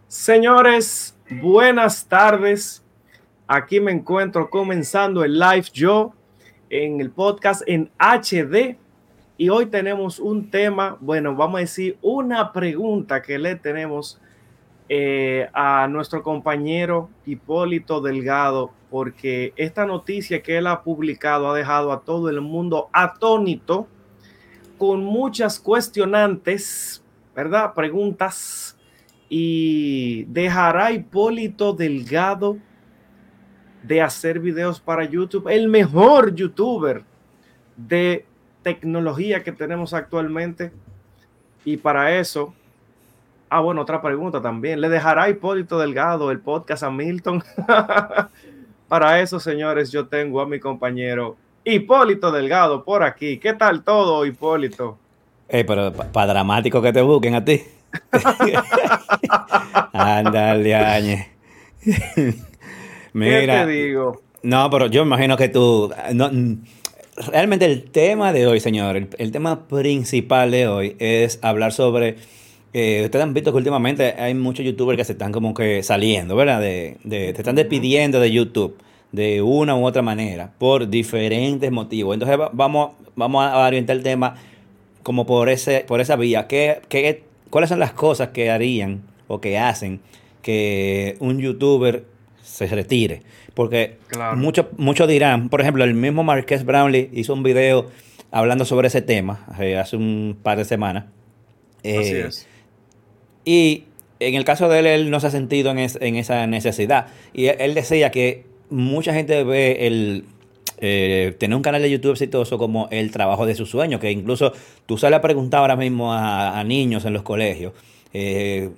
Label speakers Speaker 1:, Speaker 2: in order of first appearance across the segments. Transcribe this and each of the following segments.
Speaker 1: Señores, buenas tardes. Aquí me encuentro comenzando el live yo en el podcast en HD y hoy tenemos un tema, bueno, vamos a decir una pregunta que le tenemos a nuestro compañero Hipólito Delgado, porque esta noticia que él ha publicado ha dejado a todo el mundo atónito con muchas cuestionantes, ¿verdad? Preguntas. Y dejará Hipólito Delgado de hacer videos para YouTube, el mejor youtuber de tecnología que tenemos actualmente. Y para eso, bueno, otra pregunta también, ¿le dejará Hipólito Delgado el podcast a Milton? Para eso, señores, yo tengo a mi compañero Hipólito Delgado por aquí. ¿Qué tal todo, Hipólito?
Speaker 2: Pero para dramático que te busquen a ti. Ándale, Añe.
Speaker 1: ¿Qué te
Speaker 2: Mira,
Speaker 1: digo?
Speaker 2: no, pero yo me imagino que tú. No, realmente el tema de hoy, señor, el tema principal de hoy es hablar sobre. Ustedes han visto que últimamente hay muchos youtubers que se están como que saliendo, ¿verdad? Se están despidiendo de YouTube de una u otra manera por diferentes motivos. Entonces vamos a orientar el tema como por esa vía. ¿Cuáles son las cosas que harían o que hacen que un youtuber se retire? Porque
Speaker 1: Claro,
Speaker 2: muchos dirán, por ejemplo, el mismo Marques Brownlee hizo un video hablando sobre ese tema hace un par de semanas.
Speaker 1: así
Speaker 2: Eh,
Speaker 1: es.
Speaker 2: y en el caso de él no se ha sentido en esa necesidad. Y él decía que mucha gente ve tener un canal de YouTube exitoso como el trabajo de su sueño, que incluso tú sales a preguntar ahora mismo a niños en los colegios, eh,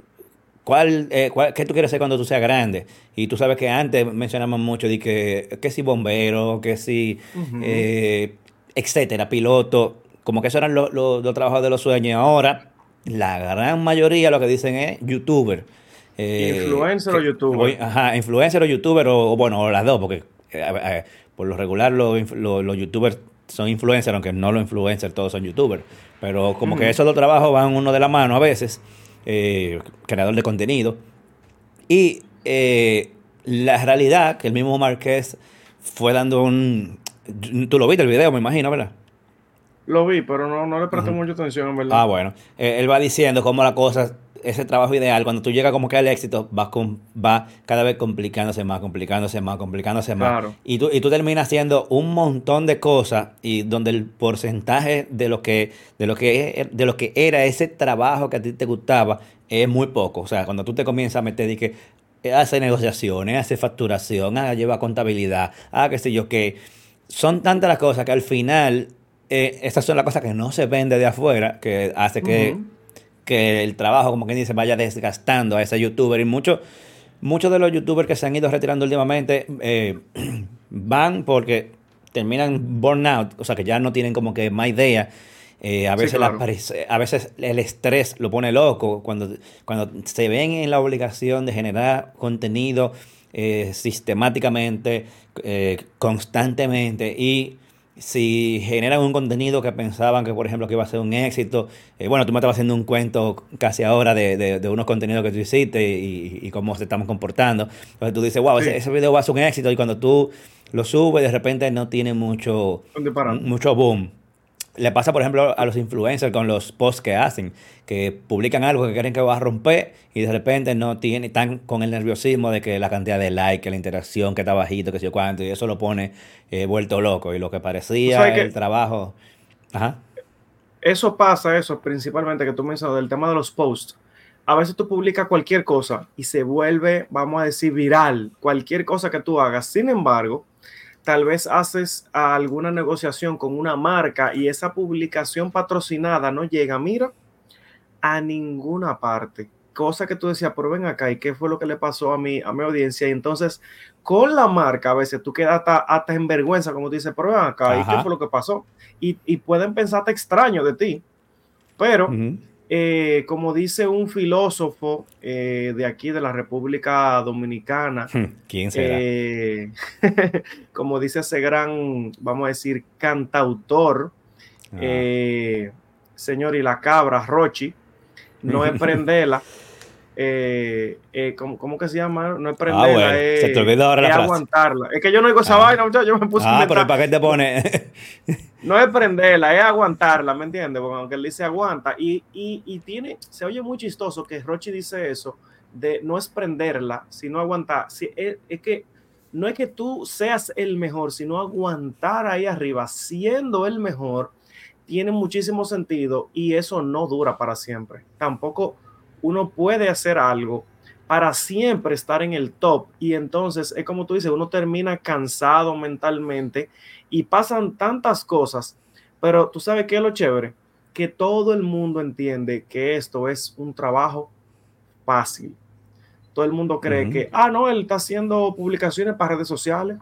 Speaker 2: ¿qué tú quieres ser cuando tú seas grande? Y tú sabes que antes mencionamos mucho de que si bombero, que si,
Speaker 1: Ujú.
Speaker 2: eh, etcétera, piloto, como que eso eran los trabajos de los sueños. Y ahora la gran mayoría lo que dicen es youtuber.
Speaker 1: Influencer o youtuber.
Speaker 2: Ajá, influencer o youtuber, o bueno, o las dos, porque por lo regular los youtubers son influencers, aunque no los influencers todos son youtubers. Pero como que
Speaker 1: Ujú.
Speaker 2: esos dos trabajos van uno de la mano a veces, creador de contenido. Y la realidad, que el mismo Marqués fue dando un... Tú lo viste el video, me imagino, ¿verdad?
Speaker 1: Lo vi, pero no le presté
Speaker 2: Ujú.
Speaker 1: mucha atención, en verdad.
Speaker 2: Ah, bueno. Él va diciendo cómo la cosa, ese trabajo ideal, cuando tú llegas como que al éxito, va cada vez complicándose más, complicándose más, complicándose más.
Speaker 1: Claro.
Speaker 2: Y tú terminas haciendo un montón de cosas y donde el porcentaje de lo que era ese trabajo que a ti te gustaba es muy poco. O sea, cuando tú te comienzas a meter y que hace negociaciones, hace facturación, lleva contabilidad, qué sé yo qué. Son tantas las cosas que al final estas son las cosas que no se ven desde afuera, que hace que,
Speaker 1: Ujú.
Speaker 2: que el trabajo, como quien dice, vaya desgastando a ese youtuber. Y muchos de los youtubers que se han ido retirando últimamente van porque terminan burnout, o sea que ya no tienen como que más idea. A
Speaker 1: Sí,
Speaker 2: veces
Speaker 1: claro.
Speaker 2: a veces el estrés lo pone loco cuando se ven en la obligación de generar contenido sistemáticamente, constantemente, y si generan un contenido que pensaban que, por ejemplo, que iba a ser un éxito. Bueno, tú me estabas haciendo un cuento casi ahora de unos contenidos que tú hiciste y cómo se estamos comportando. Entonces tú dices, wow, ese,
Speaker 1: Sí,
Speaker 2: ese video va a ser un éxito, y cuando tú lo subes, de repente no tiene
Speaker 1: un disparate.
Speaker 2: mucho boom. Le pasa, por ejemplo, a los influencers con los posts que hacen, que publican algo que creen que va a romper y de repente no tiene, están con el nerviosismo de que la cantidad de likes, la interacción que está bajito, que sé yo cuánto, y eso lo pone vuelto loco. Y lo que
Speaker 1: Tú sabes
Speaker 2: parecía el
Speaker 1: que
Speaker 2: trabajo. Ajá.
Speaker 1: eso pasa, eso principalmente que tú mencionas del tema de los posts. A veces tú publicas cualquier cosa y se vuelve, vamos a decir, viral, cualquier cosa que tú hagas. Sin embargo, tal vez haces alguna negociación con una marca y esa publicación patrocinada no llega, mira, a ninguna parte. Cosa que tú decías, pero ven acá, ¿y qué fue lo que le pasó a mi audiencia? Y entonces, con la marca, a veces tú quedas hasta en vergüenza, como tú dices, pero ven acá, ¿y qué fue
Speaker 2: Ajá.
Speaker 1: lo que pasó? Y pueden pensarte extraño de ti, pero
Speaker 2: Ujú.
Speaker 1: como dice un filósofo de aquí, de la República Dominicana,
Speaker 2: ¿Quién será?
Speaker 1: eh, como dice ese gran, vamos a decir, cantautor,
Speaker 2: Ah.
Speaker 1: eh, señor y la cabra, Rochi, no es prendela, ¿cómo que se llama? No es
Speaker 2: Ah,
Speaker 1: prenderla,
Speaker 2: bueno, se te olvidó ahora la
Speaker 1: es
Speaker 2: frase.
Speaker 1: aguantarla. Es que yo no digo esa
Speaker 2: Ah,
Speaker 1: vaina, muchachos, yo me puse a
Speaker 2: ah, pero
Speaker 1: inventar.
Speaker 2: ¿para qué te
Speaker 1: No,
Speaker 2: pone?
Speaker 1: no es prenderla, es aguantarla, ¿me entiendes? Porque aunque él dice aguanta, y tiene, se oye muy chistoso que Rochi dice eso, de no es prenderla, sino aguantar. Es que no es que tú seas el mejor, sino aguantar ahí arriba, siendo el mejor, tiene muchísimo sentido y eso no dura para siempre. Tampoco uno puede hacer algo para siempre estar en el top y entonces es como tú dices, uno termina cansado mentalmente y pasan tantas cosas, pero tú sabes qué es lo chévere, que todo el mundo entiende que esto es un trabajo fácil. Todo el mundo cree
Speaker 2: Ujú.
Speaker 1: que, no, él está haciendo publicaciones para redes sociales,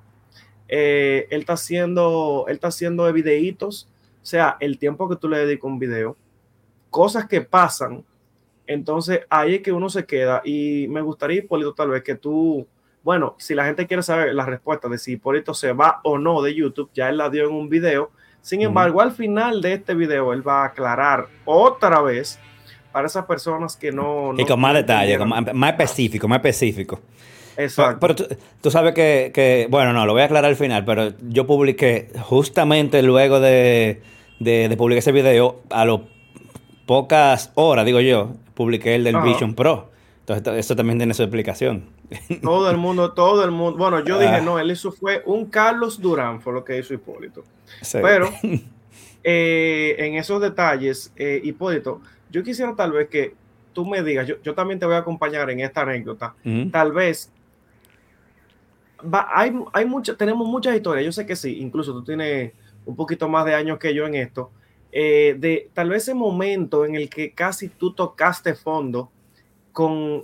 Speaker 1: él está haciendo videitos, o sea, el tiempo que tú le dedicas a un video, cosas que pasan, entonces ahí es que uno se queda y me gustaría, Hipólito, tal vez que tú, bueno, si la gente quiere saber la respuesta de si Hipólito se va o no de YouTube, ya él la dio en un video, sin
Speaker 2: Ujú.
Speaker 1: embargo, al final de este video, él va a aclarar otra vez para esas personas que
Speaker 2: Y con más
Speaker 1: no
Speaker 2: detalle,
Speaker 1: entendieron.
Speaker 2: más específico, más específico. Pero
Speaker 1: Exacto.
Speaker 2: tú sabes bueno, no, lo voy a aclarar al final, pero yo publiqué justamente luego de publicar ese video, a las pocas horas, digo yo, publiqué el del
Speaker 1: Ajá.
Speaker 2: Vision Pro. Entonces, eso también tiene su explicación.
Speaker 1: Todo el mundo. Bueno, yo dije,
Speaker 2: Ah,
Speaker 1: no, él hizo fue un Carlos Durán, fue lo que hizo Hipólito.
Speaker 2: sí.
Speaker 1: Pero en esos detalles, Hipólito, yo quisiera tal vez que tú me digas, yo también te voy a acompañar en esta anécdota.
Speaker 2: Ujú.
Speaker 1: Tal vez tenemos muchas historias, yo sé que sí, incluso tú tienes un poquito más de años que yo en esto, de tal vez ese momento en el que casi tú tocaste fondo con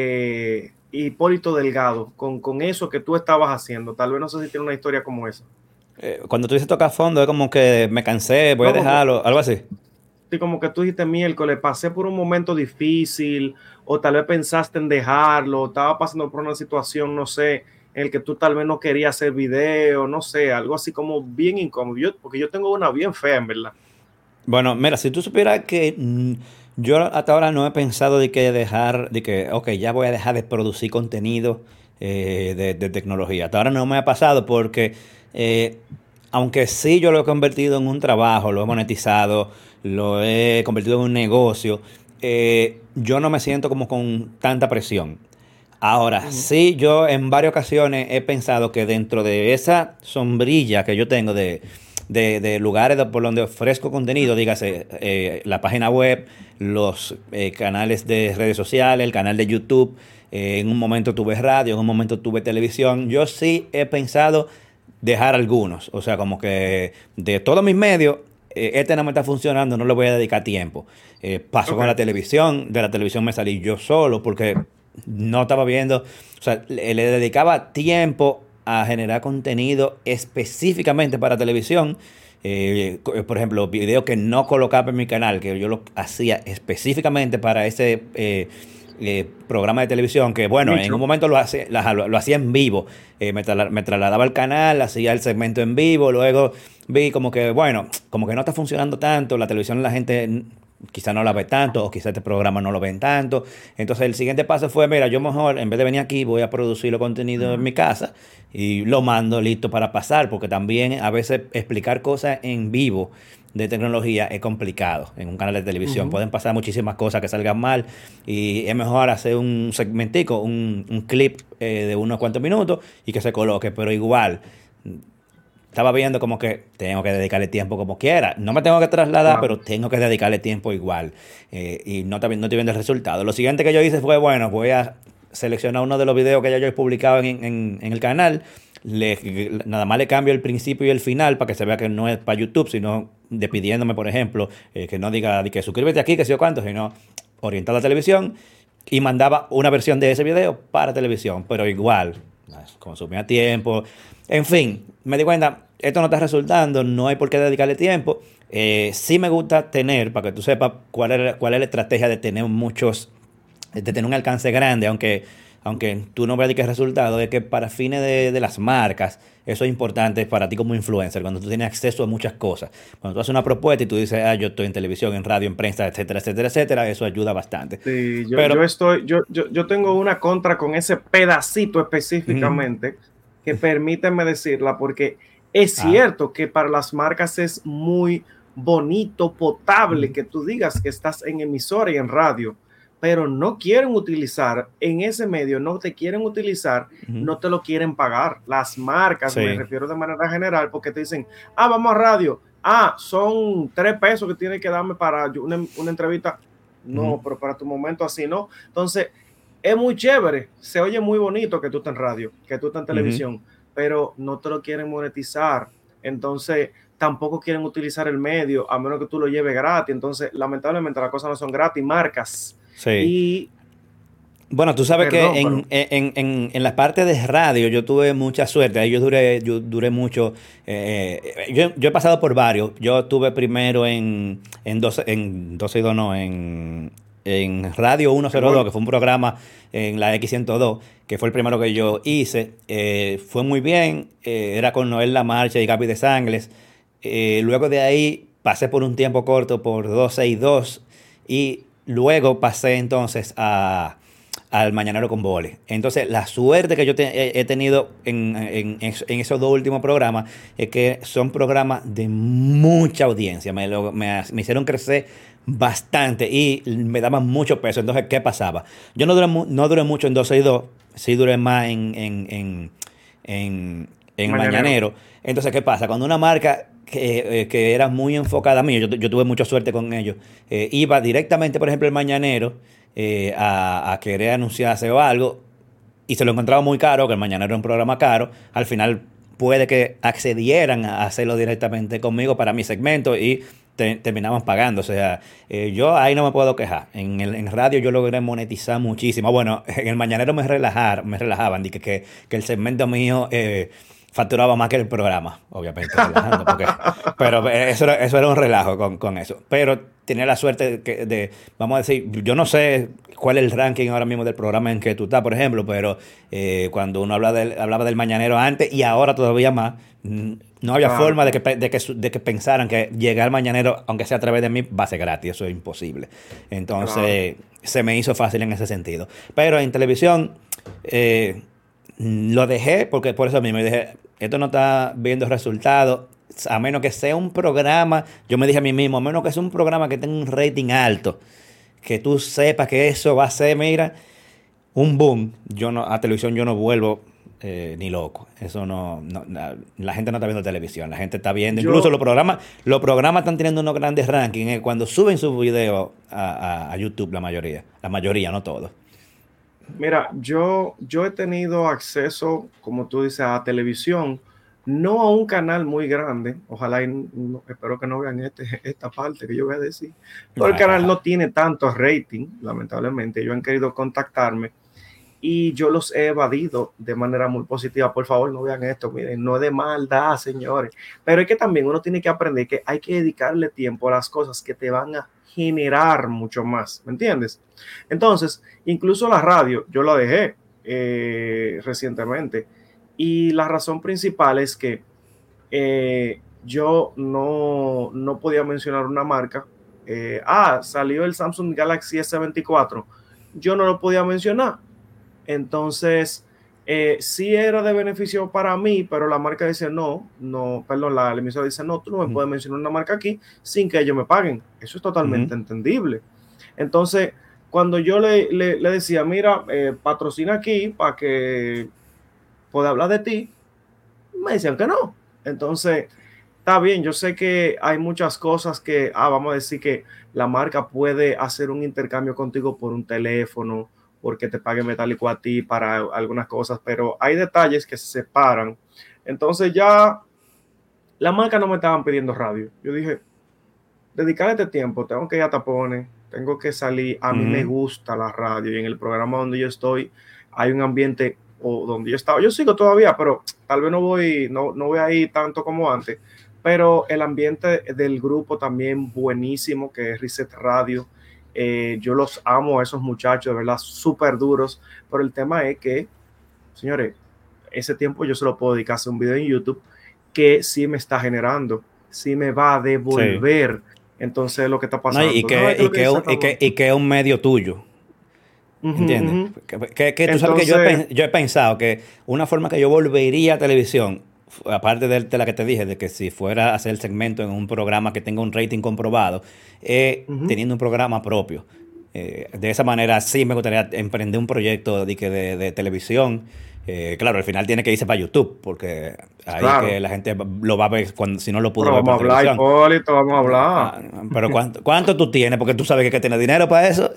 Speaker 1: Hipólito Delgado, con eso que tú estabas haciendo. Tal vez no sé si tiene una historia como esa.
Speaker 2: Cuando tú dices tocar fondo, es como que me cansé, voy a
Speaker 1: No,
Speaker 2: dejarlo, algo así.
Speaker 1: como que tú dijiste miércoles, pasé por un momento difícil, o tal vez pensaste en dejarlo, estaba pasando por una situación, no sé, en el que tú tal vez no querías hacer video, no sé, algo así como bien incómodo. Porque yo tengo una bien fea, en verdad.
Speaker 2: Bueno, mira, si tú supieras que yo hasta ahora no he pensado ok, ya voy a dejar de producir contenido de tecnología. Hasta ahora no me ha pasado porque, eh, aunque sí yo lo he convertido en un trabajo, lo he monetizado, lo he convertido en un negocio, yo no me siento como con tanta presión. Ahora,
Speaker 1: Ujú.
Speaker 2: sí, yo en varias ocasiones he pensado que dentro de esa sombrilla que yo tengo de lugares por donde ofrezco contenido, dígase la página web, los canales de redes sociales, el canal de YouTube, en un momento tuve radio, en un momento tuve televisión, yo sí he pensado dejar algunos, o sea, como que de todos mis medios, este no me está funcionando, no le voy a dedicar tiempo. Pasó
Speaker 1: Ok,
Speaker 2: con la televisión, de la televisión me salí yo solo porque no estaba viendo, o sea, le dedicaba tiempo a generar contenido específicamente para televisión. Por ejemplo, videos que no colocaba en mi canal, que yo lo hacía específicamente para ese programa de televisión, que bueno, en un
Speaker 1: Nicho.
Speaker 2: momento lo hacía en vivo. Me trasladaba al canal, hacía el segmento en vivo, luego vi como que, bueno, como que no está funcionando tanto, la televisión la gente quizá no la ve tanto, o quizá este programa no lo ven tanto. Entonces el siguiente paso fue, mira, yo mejor, en vez de venir aquí, voy a producir los contenidos en mi casa y lo mando listo para pasar, porque también a veces explicar cosas en vivo de tecnología es complicado en un canal de televisión.
Speaker 1: Ujú.
Speaker 2: Pueden pasar muchísimas cosas que salgan mal y es mejor hacer un segmentico, un clip de unos cuantos minutos y que se coloque, pero igual estaba viendo como que tengo que dedicarle tiempo como quiera. No me tengo que trasladar,
Speaker 1: Claro.
Speaker 2: pero tengo que dedicarle tiempo igual. Y no estoy viendo el resultado. Lo siguiente que yo hice fue, bueno, voy a seleccionar uno de los videos que ya yo he publicado en el canal. Nada más le cambio el principio y el final para que se vea que no es para YouTube, sino despidiéndome, por ejemplo, que no diga que suscríbete aquí, que sé yo cuánto, sino orientado a la televisión. Y mandaba una versión de ese video para televisión, pero igual, consumía tiempo. En fin, me di cuenta, esto no está resultando, no hay por qué dedicarle tiempo. Sí me gusta tener, para que tú sepas cuál es la estrategia de tener de tener un alcance grande, aunque aunque tú no veas que resultado, es que para fines de las marcas, eso es importante para ti como influencer, cuando tú tienes acceso a muchas cosas. Cuando tú haces una propuesta y tú dices, yo estoy en televisión, en radio, en prensa, etcétera, etcétera, etcétera, eso ayuda bastante.
Speaker 1: Sí,
Speaker 2: Pero,
Speaker 1: yo tengo una contra con ese pedacito
Speaker 2: ujú,
Speaker 1: específicamente que permíteme decirla, porque es
Speaker 2: ah,
Speaker 1: cierto que para las marcas es muy bonito, potable
Speaker 2: ujú,
Speaker 1: que tú digas que estás en emisora y en radio, pero no quieren utilizar en ese medio, no te quieren utilizar,
Speaker 2: ujú,
Speaker 1: no te lo quieren pagar. Las marcas, me
Speaker 2: sí,
Speaker 1: refiero de manera general, porque te dicen, vamos a radio, son 3 pesos que tienes que darme para una entrevista.
Speaker 2: ujú,
Speaker 1: No, pero para tu momento así no. Entonces, es muy chévere, se oye muy bonito que tú estás en radio, que tú estás en
Speaker 2: ujú.
Speaker 1: televisión, pero no te lo quieren monetizar. Entonces, tampoco quieren utilizar el medio, a menos que tú lo lleves gratis. Entonces, lamentablemente las cosas no son gratis, marcas.
Speaker 2: Sí.
Speaker 1: Y,
Speaker 2: Bueno, tú sabes que
Speaker 1: perdón, pero
Speaker 2: en la parte de radio yo tuve mucha suerte. Ahí yo duré mucho. Yo he pasado por varios. Yo tuve primero en 12 y 2 no, en Radio
Speaker 1: el
Speaker 2: 102,
Speaker 1: gol.
Speaker 2: que fue un programa en la X102, que fue el primero que yo hice. Fue muy bien. Era con Noel Lamarche y Gaby de Sangles. Luego de ahí pasé por un tiempo corto por 12 y 2 y luego pasé entonces al Mañanero con Boli. Entonces, la suerte que yo he tenido en esos dos últimos programas es que son programas de mucha audiencia. Me hicieron crecer bastante y me daban mucho peso. Entonces, ¿qué pasaba? Yo no duré mucho en 12 y 2, sí duré más en el
Speaker 1: Mañanero.
Speaker 2: Mañanero. Entonces, ¿qué pasa? Cuando una marca que era muy enfocada a mí, yo tuve mucha suerte con ellos, iba directamente, por ejemplo, el Mañanero a querer anunciarse o algo y se lo encontraba muy caro, que el Mañanero era un programa caro, al final puede que accedieran a hacerlo directamente conmigo para mi segmento y terminaban pagando. O sea, yo ahí no me puedo quejar. En radio yo logré monetizar muchísimo. Bueno, en el Mañanero me relajaban, que el segmento mío facturaba más que el programa, obviamente, relajando, pero eso era un relajo con eso. Pero tenía la suerte vamos a decir, yo no sé cuál es el ranking ahora mismo del programa en que tú estás, por ejemplo, pero cuando uno hablaba del Mañanero antes y ahora todavía más, no había
Speaker 1: Claro,
Speaker 2: forma de
Speaker 1: claro,
Speaker 2: que pensaran que llegar al Mañanero, aunque sea a través de mí, va a ser gratis, eso es imposible.
Speaker 1: claro.
Speaker 2: Entonces, se me hizo fácil en ese sentido. Pero en televisión, eh, lo dejé porque por eso mismo dije, esto no está viendo resultados, a menos que sea un programa, yo me dije a mí mismo, a menos que sea un programa que tenga un rating alto, que tú sepas que eso va a ser, mira, un boom. A televisión yo no vuelvo ni loco. Eso la gente no está viendo televisión, la gente está viendo, incluso
Speaker 1: Yo,
Speaker 2: los programas están teniendo unos grandes rankings cuando suben sus videos a YouTube, la mayoría, no todos.
Speaker 1: Mira, yo he tenido acceso, como tú dices, a televisión, no a un canal muy grande, ojalá espero que no vean esta parte que yo voy a decir, pero el canal no tiene tanto rating, lamentablemente, ellos han querido contactarme y yo los he evadido de manera muy positiva. Por favor, no vean esto, miren, no es de maldad, señores, pero es que también uno tiene que aprender que hay que dedicarle tiempo a las cosas que te van a generar mucho más, ¿me entiendes? Entonces, incluso la radio, yo la dejé recientemente y la razón principal es que yo no podía mencionar una marca. Salió el Samsung Galaxy S24, yo no lo podía mencionar, entonces, sí era de beneficio para mí, pero la marca dice no, no, perdón, la emisora dice no, tú no me
Speaker 2: Ujú,
Speaker 1: puedes mencionar una marca aquí sin que ellos me paguen. Eso es
Speaker 2: ujú,
Speaker 1: totalmente entendible. Entonces, cuando yo le decía, mira, patrocina aquí para que pueda hablar de ti, me decían que no. Entonces, está bien, yo sé que hay muchas cosas que, vamos a decir que la marca puede hacer un intercambio contigo por un teléfono, porque te pague metálico a ti para algunas cosas, pero hay detalles que se separan. Entonces ya la marca no me estaban pidiendo radio. Yo dije, dedicar este tiempo, tengo que ir a tapones, tengo que salir, a mí me
Speaker 2: ujú,
Speaker 1: gusta la radio y en el programa donde yo estoy hay un ambiente, o donde yo estaba, yo sigo todavía, pero tal vez no voy a ir tanto como antes, pero el ambiente del grupo también buenísimo, que es Reset Radio, Yo los amo a esos muchachos, de verdad, súper duros. Pero el tema es que, señores, ese tiempo yo se lo puedo dedicar a hacer un video en YouTube que sí me está generando, sí me va a devolver. Sí. Entonces, lo que está pasando.
Speaker 2: No, y que es un medio tuyo. ¿Entiendes? Que tú sabes que yo he pensado que una forma que yo volvería a televisión, aparte de la que te dije, de que si fuera a hacer el segmento en un programa que tenga un rating comprobado, teniendo un programa propio. De esa manera sí me gustaría emprender un proyecto de televisión. Claro, al final tiene que irse para YouTube, porque ahí que la gente lo va a ver si no lo pudo ver por televisión.
Speaker 1: Hipólito, vamos a hablar.
Speaker 2: Pero ¿cuánto tú tienes? Porque tú sabes que hay que tener dinero para eso.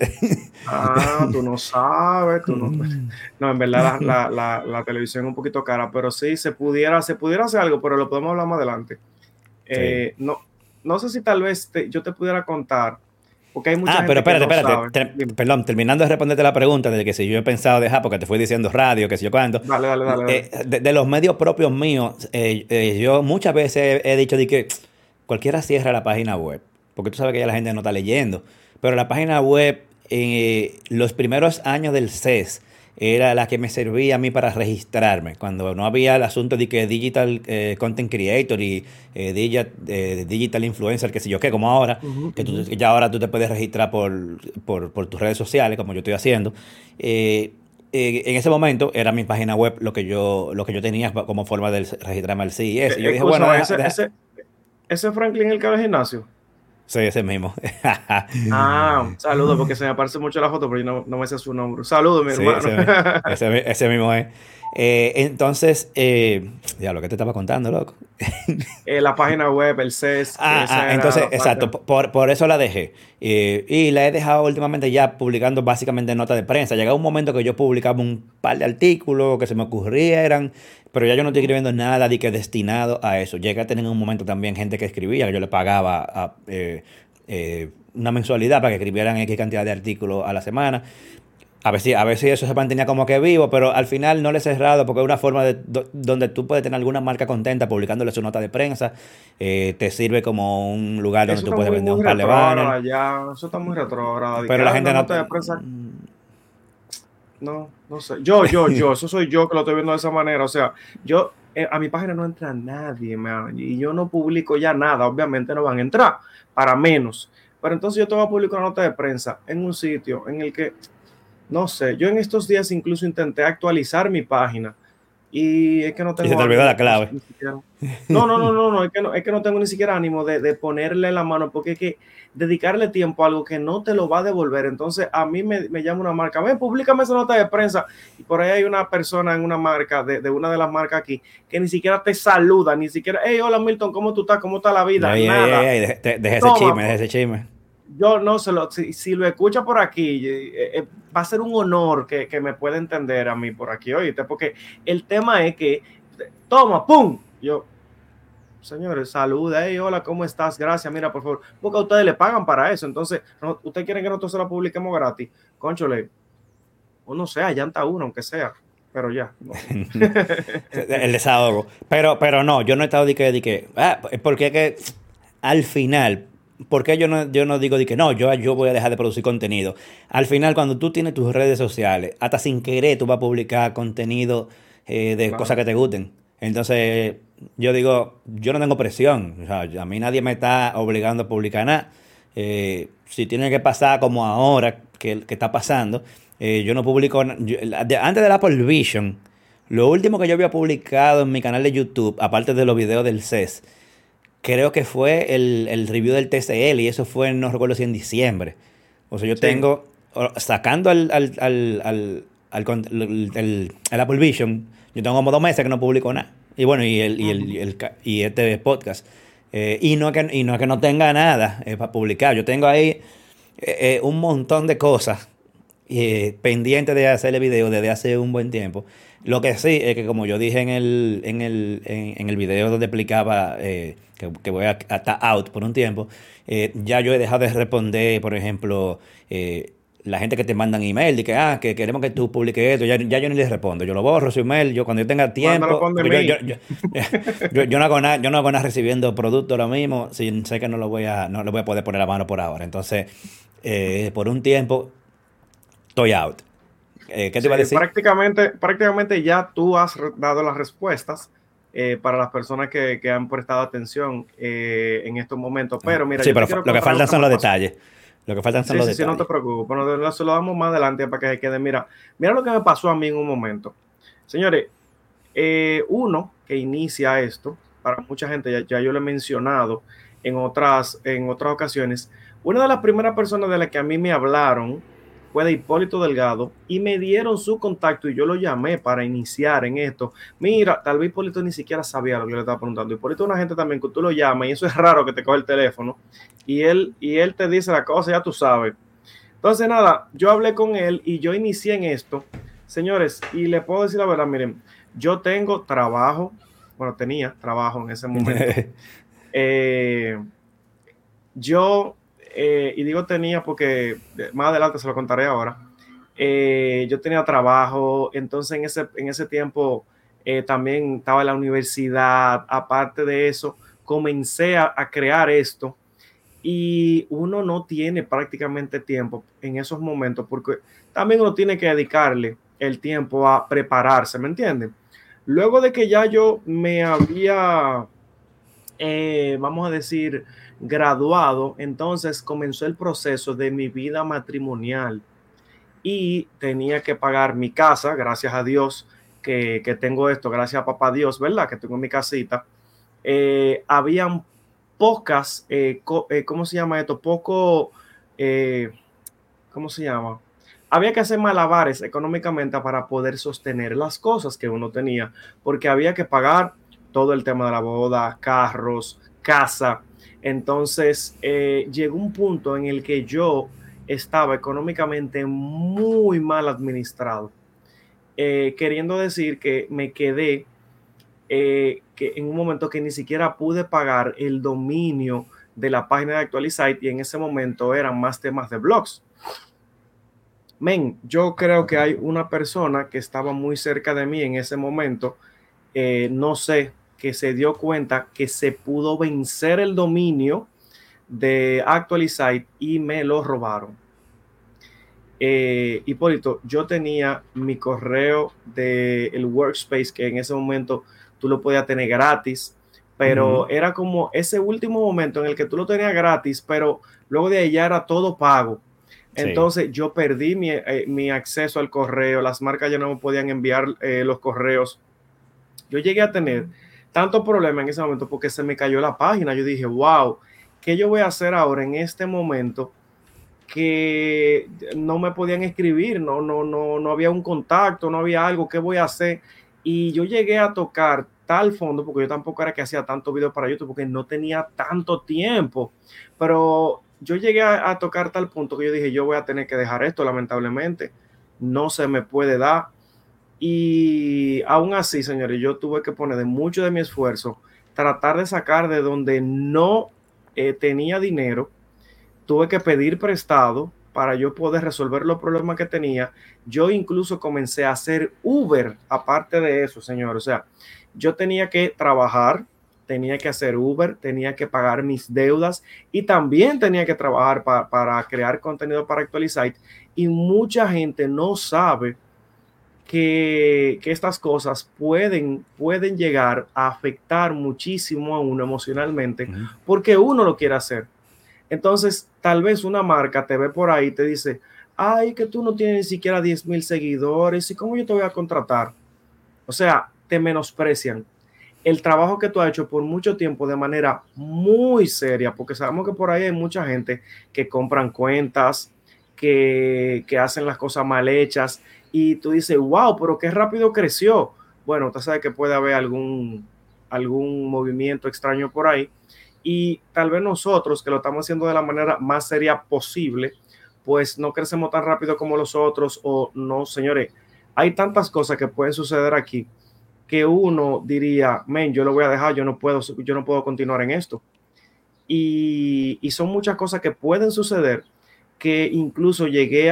Speaker 1: Tú no sabes, tú no. No, en verdad la televisión es un poquito cara, pero sí se pudiera hacer algo, pero lo podemos hablar más adelante. Sí. No sé si tal vez yo te pudiera contar, porque hay mucha gente
Speaker 2: pero espérate,
Speaker 1: que no sabe.
Speaker 2: Perdón, terminando de responderte la pregunta de que si yo he pensado dejar, porque te fui diciendo radio, que si yo cuánto.
Speaker 1: Dale.
Speaker 2: De los medios propios míos, yo muchas veces he dicho de que cualquiera cierra la página web, porque tú sabes que ya la gente no está leyendo, pero la página web, los primeros años del CES, era la que me servía a mí para registrarme, cuando no había el asunto de que digital content creator y digital influencer, que sé yo qué, como ahora, que ya ahora tú te puedes registrar por tus redes sociales, como yo estoy haciendo. En ese momento era mi página web lo que yo tenía como forma de registrarme al CES. Y yo dije, bueno,
Speaker 1: ese Franklin el que va al gimnasio.
Speaker 2: Sí, ese mismo.
Speaker 1: Saludos, porque se me aparece mucho la foto, pero yo no me sé su nombre. Saludos, mi hermano.
Speaker 2: Ese mismo es. Entonces, ya lo que te estaba contando, loco.
Speaker 1: La página web, el CES.
Speaker 2: Entonces, exacto, por eso la dejé. Y la he dejado últimamente ya publicando básicamente notas de prensa. Llegaba un momento que yo publicaba un par de artículos que se me ocurrieran, pero ya yo no estoy escribiendo nada de que destinado a eso. Llegué a tener en un momento también gente que escribía, que yo le pagaba una mensualidad para que escribieran X cantidad de artículos a la semana. A ver si eso se mantenía como que vivo, pero al final no le he cerrado porque es una forma donde tú puedes tener alguna marca contenta publicándole su nota de prensa. Te sirve como un lugar donde tú puedes vender un par de banners.
Speaker 1: Eso está muy retrógrado.
Speaker 2: Pero la gente no...
Speaker 1: Nota de prensa... No sé. Yo, eso soy yo que lo estoy viendo de esa manera. O sea, a mi página no entra nadie, man, y yo no publico ya nada. Obviamente no van a entrar, para menos. Pero entonces yo te voy a publicar una nota de prensa en un sitio en el que, no sé, yo en estos días incluso intenté actualizar mi página y es que no tengo...
Speaker 2: Y se te olvidó la clave.
Speaker 1: No, es que no tengo ni siquiera ánimo de ponerle la mano, porque es que dedicarle tiempo a algo que no te lo va a devolver. Entonces a mí me llama una marca, ven, públicame esa nota de prensa, y por ahí hay una persona en una marca, de una de las marcas aquí, que ni siquiera te saluda, ni siquiera, hey, hola Milton, ¿cómo tú estás? ¿Cómo está la vida? Nada.
Speaker 2: Deja ese chisme.
Speaker 1: Yo no sé, si lo escucha por aquí, va a ser un honor que me pueda entender a mí por aquí, oíste, porque el tema es que, toma, pum, yo, señores, saluda, hey, hola, ¿cómo estás? Gracias, mira, por favor, porque a ustedes le pagan para eso, entonces, ¿ustedes quieren que nosotros se la publiquemos gratis? Cónchole, o no sé, allanta uno, aunque sea, pero ya. No.
Speaker 2: El desahogo. Pero no, yo no he estado porque es que al final... ¿Por qué yo no digo de que no, yo voy a dejar de producir contenido? Al final, cuando tú tienes tus redes sociales, hasta sin querer tú vas a publicar contenido de cosas que te gusten. Entonces, yo digo, yo no tengo presión. O sea, a mí nadie me está obligando a publicar nada. Si tiene que pasar como ahora, que está pasando, yo no publico... antes del Apple Vision, lo último que yo había publicado en mi canal de YouTube, aparte de los videos del CES, creo que fue el review del TCL, y eso fue, no recuerdo si en diciembre. O sea, yo tengo, sacando el Apple Vision, yo tengo como 2 meses que no publico nada. Y bueno, y este podcast. Y no es que no tenga nada para publicar. Yo tengo ahí un montón de cosas pendientes de hacerle video desde hace un buen tiempo. Lo que sí es que, como yo dije en el video donde explicaba que voy a estar out por un tiempo, ya yo he dejado de responder, por ejemplo, la gente que te mandan email de que queremos que tú publiques esto, ya yo ni les respondo. Yo lo borro su email, cuando yo tenga tiempo. Yo no hago nada recibiendo producto ahora mismo, si sé que no le voy a poder poner la mano por ahora. Entonces, por un tiempo, estoy out. ¿Qué te
Speaker 1: Sí,
Speaker 2: iba a decir?
Speaker 1: prácticamente ya tú has dado las respuestas para las personas que han prestado atención en estos momentos. Pero mira,
Speaker 2: Sí,
Speaker 1: yo te
Speaker 2: pero
Speaker 1: quiero
Speaker 2: lo que
Speaker 1: contar algo
Speaker 2: faltan
Speaker 1: que
Speaker 2: son
Speaker 1: me
Speaker 2: los
Speaker 1: pasó.
Speaker 2: detalles. Lo que faltan son
Speaker 1: Sí,
Speaker 2: los
Speaker 1: sí, sí, no te
Speaker 2: detalles.
Speaker 1: preocupes. Bueno, eso lo damos más adelante para que quede. Mira lo que me pasó a mí en un momento. Señores, uno que inicia esto, para mucha gente, ya yo lo he mencionado en otras ocasiones, una de las primeras personas de las que a mí me hablaron fue de Hipólito Delgado y me dieron su contacto y yo lo llamé para iniciar en esto. Mira, tal vez Hipólito ni siquiera sabía lo que le estaba preguntando. Hipólito es una gente también que tú lo llamas y eso es raro que te coge el teléfono y él te dice la cosa, ya tú sabes. Entonces, nada, yo hablé con él y yo inicié en esto, señores, y le puedo decir la verdad, miren, yo tengo trabajo, bueno, tenía trabajo en ese momento. Eh, y digo tenía porque más adelante se lo contaré ahora. Yo tenía trabajo, entonces en ese tiempo también estaba en la universidad. Aparte de eso, comencé a crear esto y uno no tiene prácticamente tiempo en esos momentos porque también uno tiene que dedicarle el tiempo a prepararse, ¿me entienden? Luego de que ya yo me había, vamos a decir, graduado, entonces comenzó el proceso de mi vida matrimonial y tenía que pagar mi casa, gracias a Dios que tengo esto, gracias a papá Dios, ¿verdad? Que tengo mi casita. Habían pocas, ¿cómo se llama esto? Eh, ¿Cómo se llama? Había que hacer malabares económicamente para poder sostener las cosas que uno tenía, porque había que pagar todo el tema de la boda, carros, casa. Entonces, llegó un punto en el que yo estaba económicamente muy mal administrado, queriendo decir que me quedé que en un momento que ni siquiera pude pagar el dominio de la página de Actualizite y en ese momento eran más temas de blogs. Men, yo creo que hay una persona que estaba muy cerca de mí en ese momento, no sé, que se dio cuenta que se pudo vencer el dominio de Actualizite y me lo robaron. Hipólito, yo tenía mi correo del Workspace que en ese momento tú lo podías tener gratis,
Speaker 2: Ujú.
Speaker 1: pero era como ese último momento en el que tú lo tenías gratis, pero luego de ahí ya era todo pago.
Speaker 2: Sí.
Speaker 1: Entonces yo perdí mi acceso al correo, las marcas ya no me podían enviar los correos. Yo llegué a tener tanto problema en ese momento porque se me cayó la página. Yo dije, wow, ¿qué yo voy a hacer ahora en este momento? Que no me podían escribir, no había un contacto, no había algo, ¿qué voy a hacer? Y yo llegué a tocar tal fondo, porque yo tampoco era que hacía tanto video para YouTube, porque no tenía tanto tiempo, pero yo llegué a tocar tal punto que yo dije, yo voy a tener que dejar esto, lamentablemente, no se me puede dar. Y aún así, señores, yo tuve que poner de mucho de mi esfuerzo, tratar de sacar de donde no tenía dinero. Tuve que pedir prestado para yo poder resolver los problemas que tenía. Yo incluso comencé a hacer Uber aparte de eso, señor. O sea, yo tenía que trabajar, tenía que hacer Uber, tenía que pagar mis deudas y también tenía que trabajar para crear contenido para Actualizate. Y mucha gente no sabe que estas cosas pueden llegar a afectar muchísimo a uno emocionalmente
Speaker 2: Ujú.
Speaker 1: porque uno lo quiere hacer. Entonces, tal vez una marca te ve por ahí y te dice, ay, que tú no tienes ni siquiera 10,000 seguidores, ¿y cómo yo te voy a contratar? O sea, te menosprecian el trabajo que tú has hecho por mucho tiempo de manera muy seria, porque sabemos que por ahí hay mucha gente que compran cuentas, que hacen las cosas mal hechas, y tú dices, wow, pero qué rápido creció. Bueno, usted sabe que puede haber algún movimiento extraño por ahí, y tal vez nosotros, que lo estamos haciendo de la manera más seria posible, pues no crecemos tan rápido como los otros, o no, señores, hay tantas cosas que pueden suceder aquí que uno diría, men, yo lo voy a dejar, yo no puedo continuar en esto. Y son muchas cosas que pueden suceder que incluso llegué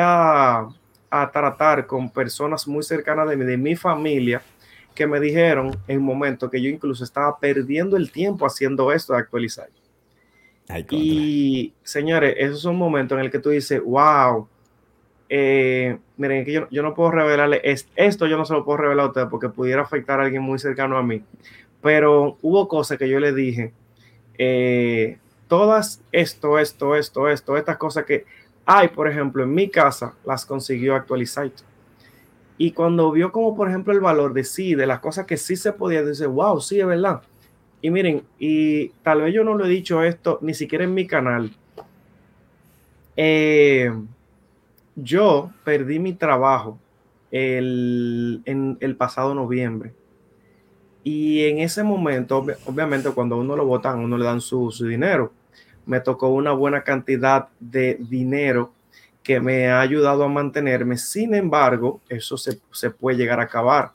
Speaker 1: a tratar con personas muy cercanas de mi familia, que me dijeron en un momento que yo incluso estaba perdiendo el tiempo haciendo esto de actualizar.
Speaker 2: Ay, contra.
Speaker 1: Y, señores, esos son momentos en el que tú dices, wow, miren, que yo no puedo revelarle esto, yo no se lo puedo revelar a usted porque pudiera afectar a alguien muy cercano a mí. Pero hubo cosas que yo le dije, eh, todas estas cosas que hay, por ejemplo, en mi casa, las consiguió actualizar. Y cuando vio como, por ejemplo, el valor de sí, de las cosas que sí se podía, dice, wow, sí, es verdad. Y miren, y tal vez yo no lo he dicho esto ni siquiera en mi canal. Eh, yo perdí mi trabajo en el pasado noviembre. Y en ese momento, obviamente, cuando a uno lo votan, a uno le dan su dinero. Me tocó una buena cantidad de dinero que me ha ayudado a mantenerme. Sin embargo, eso se puede llegar a acabar.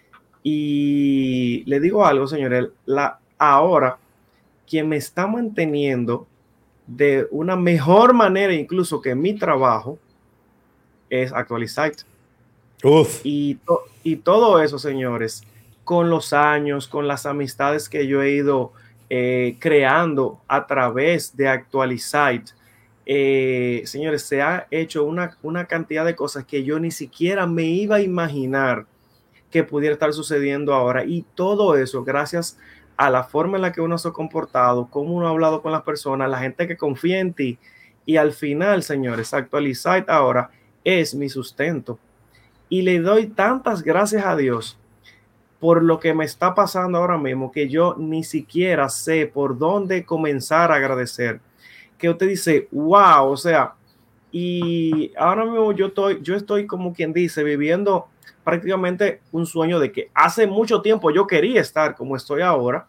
Speaker 1: Y le digo algo, señores, ahora quien me está manteniendo de una mejor manera incluso que mi trabajo es Actualizite.
Speaker 2: Uf.
Speaker 1: Y todo eso, señores, con los años, con las amistades que yo he ido creando a través de Actualizite, señores, se ha hecho una cantidad de cosas que yo ni siquiera me iba a imaginar que pudiera estar sucediendo ahora. Y todo eso gracias a la forma en la que uno se ha comportado, cómo uno ha hablado con las personas, la gente que confía en ti. Y al final, señores, Actualizite ahora es mi sustento. Y le doy tantas gracias a Dios por lo que me está pasando ahora mismo, que yo ni siquiera sé por dónde comenzar a agradecer. Que usted dice, wow, o sea, y ahora mismo yo estoy como quien dice, viviendo prácticamente un sueño de que hace mucho tiempo yo quería estar como estoy ahora.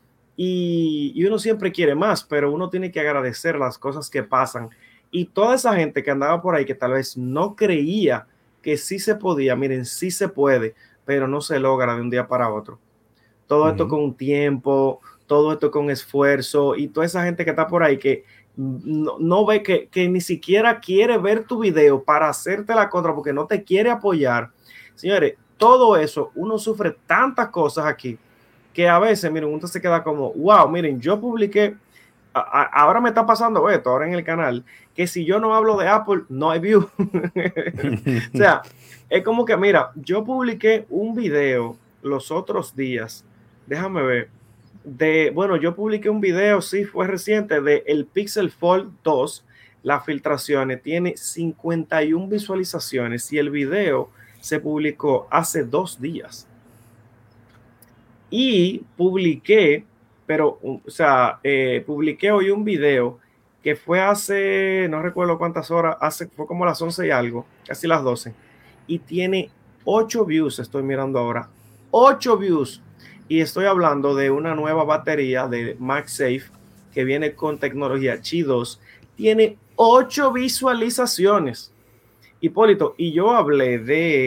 Speaker 1: Y uno siempre quiere más, pero uno tiene que agradecer las cosas que pasan. Y toda esa gente que andaba por ahí que tal vez no creía que sí se podía, miren, sí se puede, pero no se logra de un día para otro. Todo esto
Speaker 2: Ujú.
Speaker 1: con tiempo, todo esto con esfuerzo y toda esa gente que está por ahí que no ve que ni siquiera quiere ver tu video para hacerte la contra porque no te quiere apoyar. Señores, todo eso, uno sufre tantas cosas aquí que a veces, miren, uno se queda como, wow, miren, yo publiqué, ahora me está pasando esto, ahora en el canal, que si yo no hablo de Apple, no hay view. O sea, es como que, mira, yo publiqué un video los otros días, déjame ver, bueno, yo publiqué un video, sí, fue reciente, de el Pixel Fold 2, las filtraciones, tiene 51 visualizaciones y el video se publicó hace 2 días. Y publiqué, pero, o sea, publiqué hoy un video que fue hace, no recuerdo cuántas horas, fue como las 11 y algo, casi las 12, y tiene 8 views, estoy mirando ahora, 8 views, y estoy hablando de una nueva batería de MagSafe que viene con tecnología Qi 2, tiene 8 visualizaciones. Hipólito, y yo hablé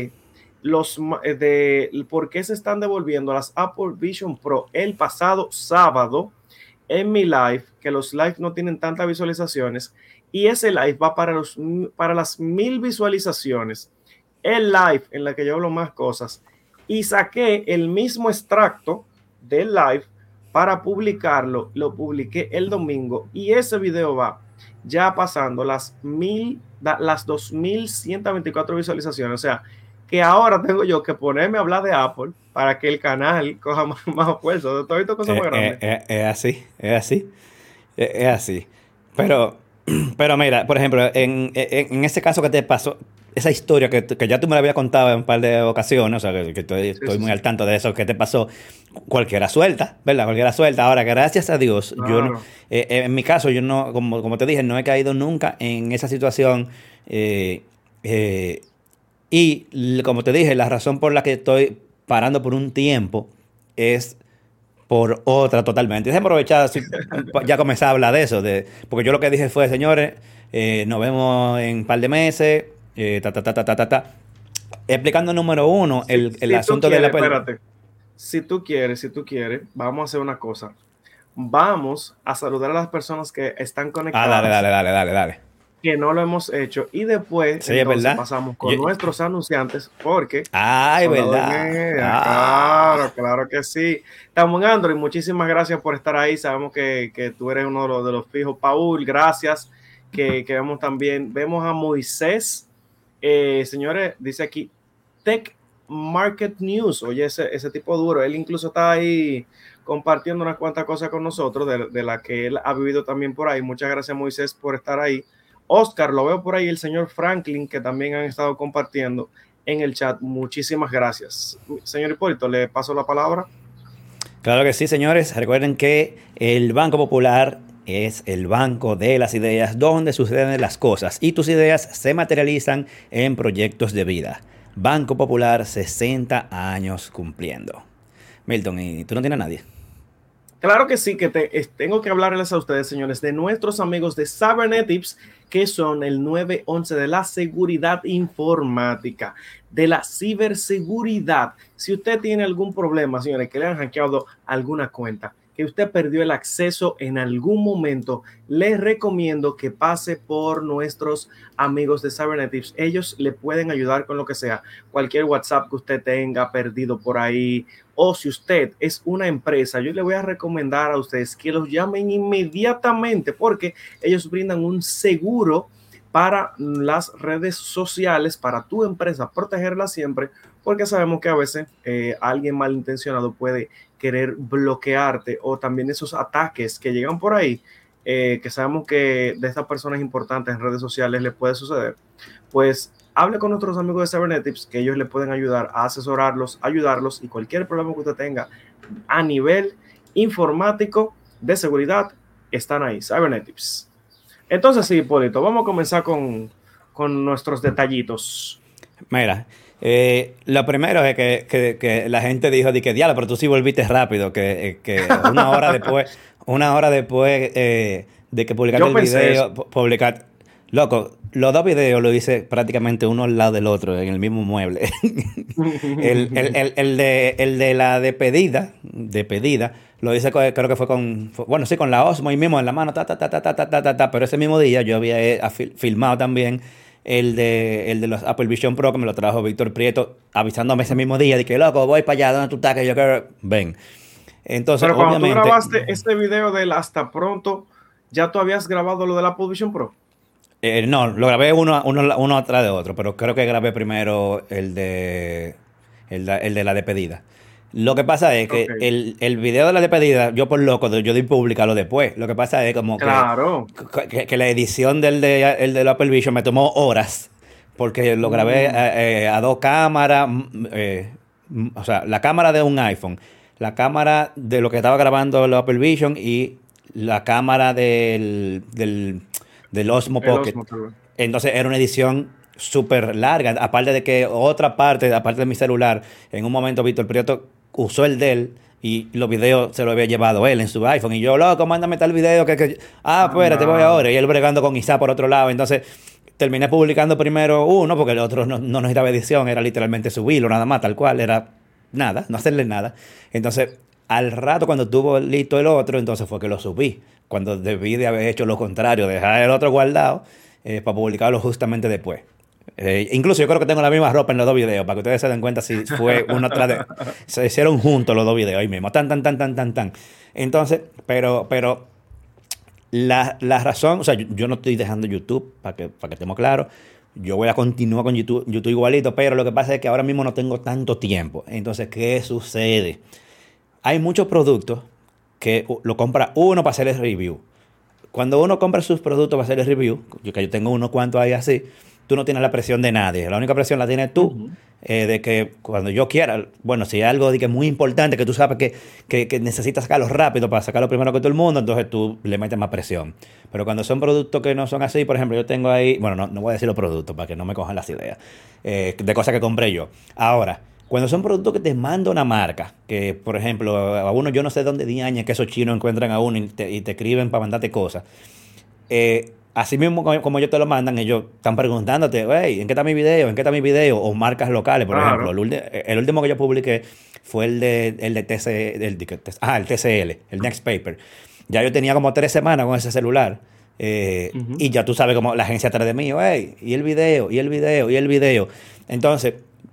Speaker 1: de por qué se están devolviendo las Apple Vision Pro el pasado sábado en mi live, que los live no tienen tantas visualizaciones, y ese live va para las 1000 visualizaciones. El live en la que yo hablo más cosas, y saqué el mismo extracto del live para publicarlo, lo publiqué el domingo, y ese video va ya pasando las 2124 visualizaciones. O sea, que ahora tengo yo que ponerme a hablar de Apple para que el canal coja más fuerza. Todo esto cosas más grandes.
Speaker 2: Es así, es así, es así. Pero, pero mira, por ejemplo, en ese caso que te pasó, esa historia que ya tú me la habías contado en un par de ocasiones, o sea, que
Speaker 1: Sí,
Speaker 2: estoy
Speaker 1: sí,
Speaker 2: muy
Speaker 1: sí.
Speaker 2: al tanto de eso que te pasó, cualquiera suelta, ¿verdad? Cualquiera suelta. Ahora, gracias a Dios, yo no,
Speaker 1: Claro.
Speaker 2: en mi caso, yo no, como te dije, no he caído nunca en esa situación. eh, eh, como te dije, la razón por la que estoy parando por un tiempo es por otra totalmente. Déjame aprovechar, ya comencé a hablar de eso, porque yo lo que dije fue, señores, nos vemos en un par de meses, ta, ta, ta, ta, ta, ta, ta. Explicando número uno, el
Speaker 1: Si tú
Speaker 2: asunto de la...
Speaker 1: quieres, espérate. Si tú quieres, vamos a hacer una cosa. Vamos a saludar a las personas que están
Speaker 2: Ah, dale,
Speaker 1: conectadas.
Speaker 2: dale, dale, dale, dale.
Speaker 1: que no lo hemos hecho. Y después,
Speaker 2: Sí, es
Speaker 1: entonces,
Speaker 2: verdad.
Speaker 1: pasamos con nuestros anunciantes, porque
Speaker 2: Ay,
Speaker 1: Soldado de
Speaker 2: verdad.
Speaker 1: Media,
Speaker 2: Ah.
Speaker 1: claro, claro que sí. Estamos en Android, muchísimas gracias por estar ahí. Sabemos que tú eres uno de los fijos. Paul, gracias. Que vemos también, vemos a Moisés. Señores, dice aquí, Tech Market News. Oye, ese tipo duro. Él incluso está ahí compartiendo unas cuantas cosas con nosotros, de la que él ha vivido también por ahí. Muchas gracias, Moisés, por estar ahí. Oscar, lo veo por ahí, el señor Franklin, que también han estado compartiendo en el chat. Muchísimas gracias. Señor Hipólito, le paso la palabra.
Speaker 2: Claro que sí, señores. Recuerden que el Banco Popular es el banco de las ideas donde suceden las cosas y tus ideas se materializan en proyectos de vida. Banco Popular, 60 años cumpliendo. Milton, ¿y tú no tienes a nadie?
Speaker 1: Claro que sí, que tengo que hablarles a ustedes, señores, de nuestros amigos de Cybernetics, que son el 911 de la seguridad informática, de la ciberseguridad. Si usted tiene algún problema, señores, que le han hackeado alguna cuenta, que usted perdió el acceso en algún momento, les recomiendo que pase por nuestros amigos de Cybernetics. Ellos le pueden ayudar con lo que sea, cualquier WhatsApp que usted tenga perdido por ahí, o si usted es una empresa, yo le voy a recomendar a ustedes que los llamen inmediatamente, porque ellos brindan un seguro para las redes sociales, para tu empresa, protegerla siempre, porque sabemos que a veces alguien malintencionado puede querer bloquearte, o también esos ataques que llegan por ahí, que sabemos que de estas personas importantes en redes sociales les puede suceder. Pues hable con nuestros amigos de Cybernetics, que ellos le pueden ayudar a asesorarlos, ayudarlos, y cualquier problema que usted tenga a nivel informático, de seguridad, están ahí, Cybernetics. Entonces, sí, Hipólito, vamos a comenzar con nuestros detallitos.
Speaker 2: Mira, lo primero es que la gente dijo de que diablo, pero tú sí volviste rápido, que una hora después de que publicaste
Speaker 1: Yo
Speaker 2: el
Speaker 1: pensé eso.
Speaker 2: video, publicar, loco, los dos videos lo hice prácticamente uno al lado del otro, en el mismo mueble. El de la de pedida, lo hice creo que fue bueno, sí, con la Osmo y mismo en la mano, pero ese mismo día yo había filmado también el de los Apple Vision Pro, que me lo trajo Víctor Prieto, avisándome ese mismo día de que, loco, voy para allá, ¿dónde tú estás? Que yo quiero... Ven. Entonces,
Speaker 1: Pero cuando tú
Speaker 2: obviamente,
Speaker 1: grabaste este video del hasta pronto, ¿ya tú habías grabado lo de la Apple Vision Pro?
Speaker 2: no, lo grabé uno atrás de otro, pero creo que grabé primero el de la despedida. Lo que pasa es
Speaker 1: Ok,
Speaker 2: que el video de la despedida, yo por loco, yo di publicarlo después. Lo que pasa es como
Speaker 1: claro.
Speaker 2: que la edición el del Apple Vision me tomó horas, porque lo grabé
Speaker 1: Mm,
Speaker 2: a dos cámaras, o sea, la cámara de un iPhone, la cámara de lo que estaba grabando el Apple Vision y la cámara del Osmo
Speaker 1: el
Speaker 2: Pocket.
Speaker 1: Osmo, tal vez.
Speaker 2: Entonces era una edición súper larga. Aparte de que otra parte, aparte de mi celular, en un momento Víctor Prieto usó el de él y los videos se lo había llevado él en su iPhone. Y yo, loco, mándame tal video espérate, voy
Speaker 1: Anda.
Speaker 2: ahora. Y él bregando con Isa por otro lado. Entonces terminé publicando primero uno, porque el otro no necesitaba edición, era literalmente subirlo nada más, tal cual, era nada, no hacerle nada. Entonces, al rato cuando tuvo listo el otro, entonces fue que lo subí. Cuando debí de haber hecho lo contrario, dejar el otro guardado para publicarlo justamente después. Incluso yo creo que tengo la misma ropa en los dos videos, para que ustedes se den cuenta si fue uno tras de... Se hicieron juntos los dos videos ahí mismo, tan. Entonces, pero la razón, o sea, yo no estoy dejando YouTube, para que estemos claros. Yo voy a continuar con YouTube igualito, pero lo que pasa es que ahora mismo no tengo tanto tiempo. Entonces, ¿qué sucede? Hay muchos productos que lo compra uno para hacer el review. Cuando uno compra sus productos para hacer el review, que yo tengo unos cuantos ahí así, tú no tienes la presión de nadie. La única presión la tienes tú,
Speaker 1: Ujú.
Speaker 2: de que cuando yo quiera, bueno, si hay algo de que es muy importante, que tú sabes que necesitas sacarlo rápido para sacarlo primero que todo el mundo, entonces tú le metes más presión. Pero cuando son productos que no son así, por ejemplo, yo tengo ahí, bueno, no voy a decir los productos para que no me cojan las ideas, de cosas que compré yo. Ahora, cuando son productos que te manda una marca, que por ejemplo, a uno yo no sé dónde diaña que esos chinos encuentran a uno y te escriben para mandarte cosas. Así mismo como ellos te lo mandan, ellos están preguntándote, hey, ¿en qué está mi video? ¿En qué está mi video? O marcas locales, por ejemplo.
Speaker 1: Claro.
Speaker 2: El último que yo publiqué fue el de TC, el TCL, el Next Paper. Ya yo tenía como 3 semanas con ese celular. Y ya tú sabes cómo la agencia atrás de mí, hey, y el video, y el video, y el video. Entonces,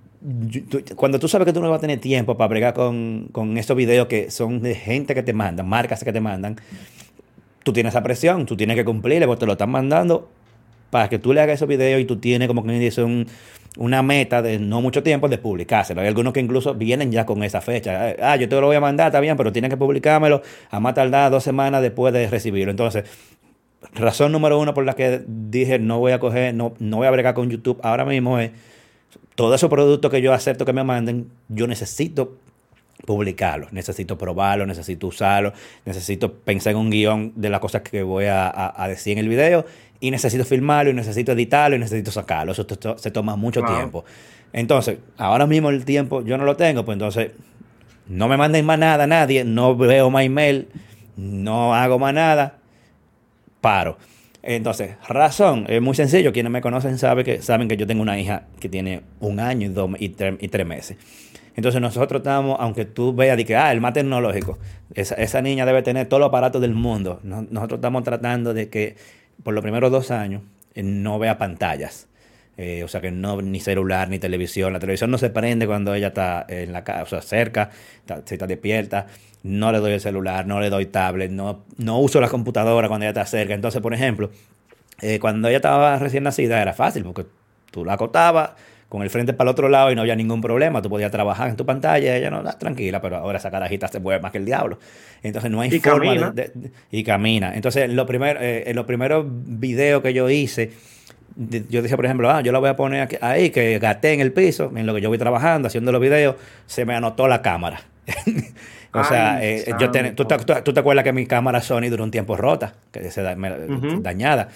Speaker 2: cuando tú sabes que tú no vas a tener tiempo para bregar con estos videos que son de gente que te mandan, marcas que te mandan, tú tienes esa presión, tú tienes que cumplirle, porque te lo están mandando para que tú le hagas esos videos y tú tienes como que dice una meta de no mucho tiempo de publicárselo. Hay algunos que incluso vienen ya con esa fecha. Ah, yo te lo voy a mandar, está bien, pero tienes que publicármelo a más tardar 2 semanas después de recibirlo. Entonces, razón número uno por la que dije no voy a coger, no voy a bregar con YouTube ahora mismo es todos esos productos que yo acepto que me manden, yo necesito publicarlos, necesito probarlos, necesito usarlos, necesito pensar en un guión de las cosas que voy a decir en el video y necesito filmarlo y necesito editarlo y necesito sacarlo. Eso se toma mucho tiempo. Entonces, ahora mismo el tiempo yo no lo tengo, pues entonces no me manden más nada a nadie, no veo más email, no hago más nada, paro. Entonces, razón, es muy sencillo. Quienes me conocen saben que yo tengo una hija que tiene 1 año y 3 meses. Entonces nosotros estamos, aunque tú veas de que, el más tecnológico, esa niña debe tener todos los aparatos del mundo. Nosotros estamos tratando de que por los primeros 2 años no vea pantallas. O sea que no, ni celular, ni televisión. La televisión no se prende cuando ella está en la casa, o sea, cerca, si está despierta. No le doy el celular, no le doy tablet, no uso la computadora cuando ella está cerca. Entonces, por ejemplo, cuando ella estaba recién nacida era fácil porque tú la acotabas con el frente para el otro lado y no había ningún problema. Tú podías trabajar en tu pantalla, ella no, tranquila, pero ahora esa carajita se mueve más que el diablo. Entonces no hay forma
Speaker 1: camina.
Speaker 2: Y camina. Entonces, en los primeros videos que yo hice, yo decía, por ejemplo, yo la voy a poner ahí, que gaté en el piso, en lo que yo voy trabajando, haciendo los videos, se me anotó la cámara. O sea, ¿tú te acuerdas que mi cámara Sony duró un tiempo rota, que dañada?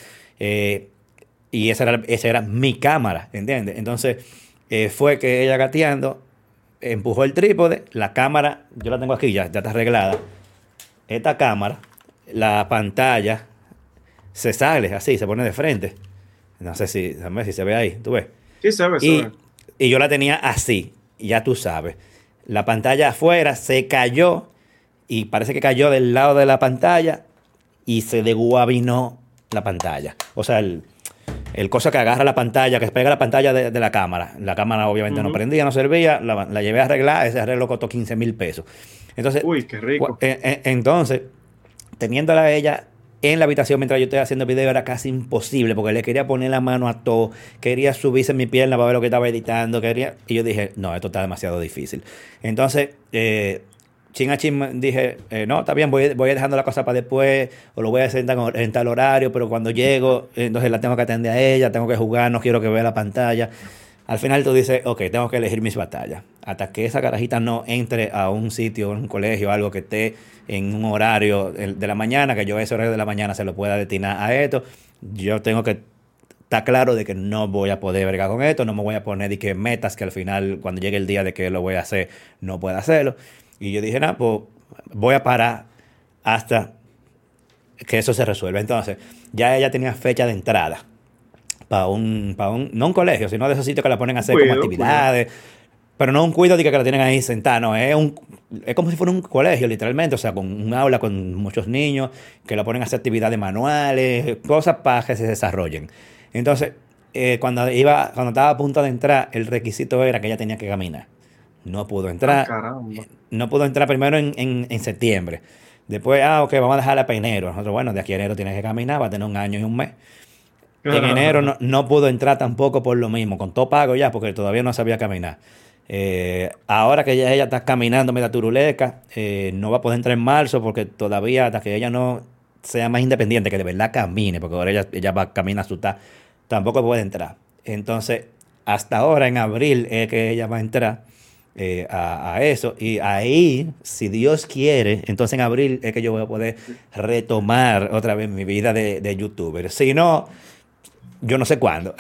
Speaker 2: Y esa era mi cámara, ¿entiendes? Entonces, fue que ella gateando, empujó el trípode, la cámara, yo la tengo aquí, ya está arreglada. Esta cámara, la pantalla, se sale así, se pone de frente. No sé si se ve ahí, ¿tú ves?
Speaker 1: Sí, se ve.
Speaker 2: Y yo la tenía así, ya tú sabes. La pantalla afuera se cayó y parece que cayó del lado de la pantalla y se desguabinó la pantalla. O sea, el cosa que agarra la pantalla, que pega la pantalla de la cámara. La cámara obviamente no prendía, no servía. La llevé a arreglar, ese arreglo costó 15,000 pesos. Entonces,
Speaker 1: uy, qué rico.
Speaker 2: Entonces, teniéndola a ella en la habitación mientras yo estoy haciendo video era casi imposible porque le quería poner la mano a todo, quería subirse en mi pierna para ver lo que estaba editando, y yo dije, no, esto está demasiado difícil. Entonces, chin a chin dije, no, está bien, voy dejando la cosa para después, o lo voy a hacer en tal horario, pero cuando llego, entonces la tengo que atender a ella, tengo que jugar, no quiero que vea la pantalla. Al final tú dices, ok, tengo que elegir mis batallas. Hasta que esa carajita no entre a un sitio, un colegio, algo que esté en un horario de la mañana, que yo ese horario de la mañana se lo pueda destinar a esto, yo tengo que estar claro de que no voy a poder bregar con esto, no me voy a poner de que metas que al final, cuando llegue el día de que lo voy a hacer, no pueda hacerlo. Y yo dije, pues voy a parar hasta que eso se resuelva. Entonces, ya ella tenía fecha de entrada para no un colegio, sino de esos sitios que la ponen a hacer como actividades, pero no un cuido de que la tienen ahí sentada, no, es como si fuera un colegio, literalmente, o sea, con un aula con muchos niños, que la ponen a hacer actividades manuales, cosas para que se desarrollen. Entonces, cuando estaba a punto de entrar, el requisito era que ella tenía que caminar. No pudo entrar. No pudo entrar primero en septiembre. Después, ok, vamos a dejarla para enero. Nosotros, bueno, de aquí a enero tienes que caminar, va a tener 1 año y 1 mes. En enero no pudo entrar tampoco por lo mismo, con todo pago ya, porque todavía no sabía caminar. Ahora que ella está caminando media turuleca, no va a poder entrar en marzo porque todavía hasta que ella no sea más independiente, que de verdad camine, porque ahora ella va a caminar asustada, tampoco puede entrar. Entonces, hasta ahora en abril es que ella va a entrar a eso, y ahí, si Dios quiere, entonces en abril es que yo voy a poder retomar otra vez mi vida de youtuber. Si no, yo no sé cuándo.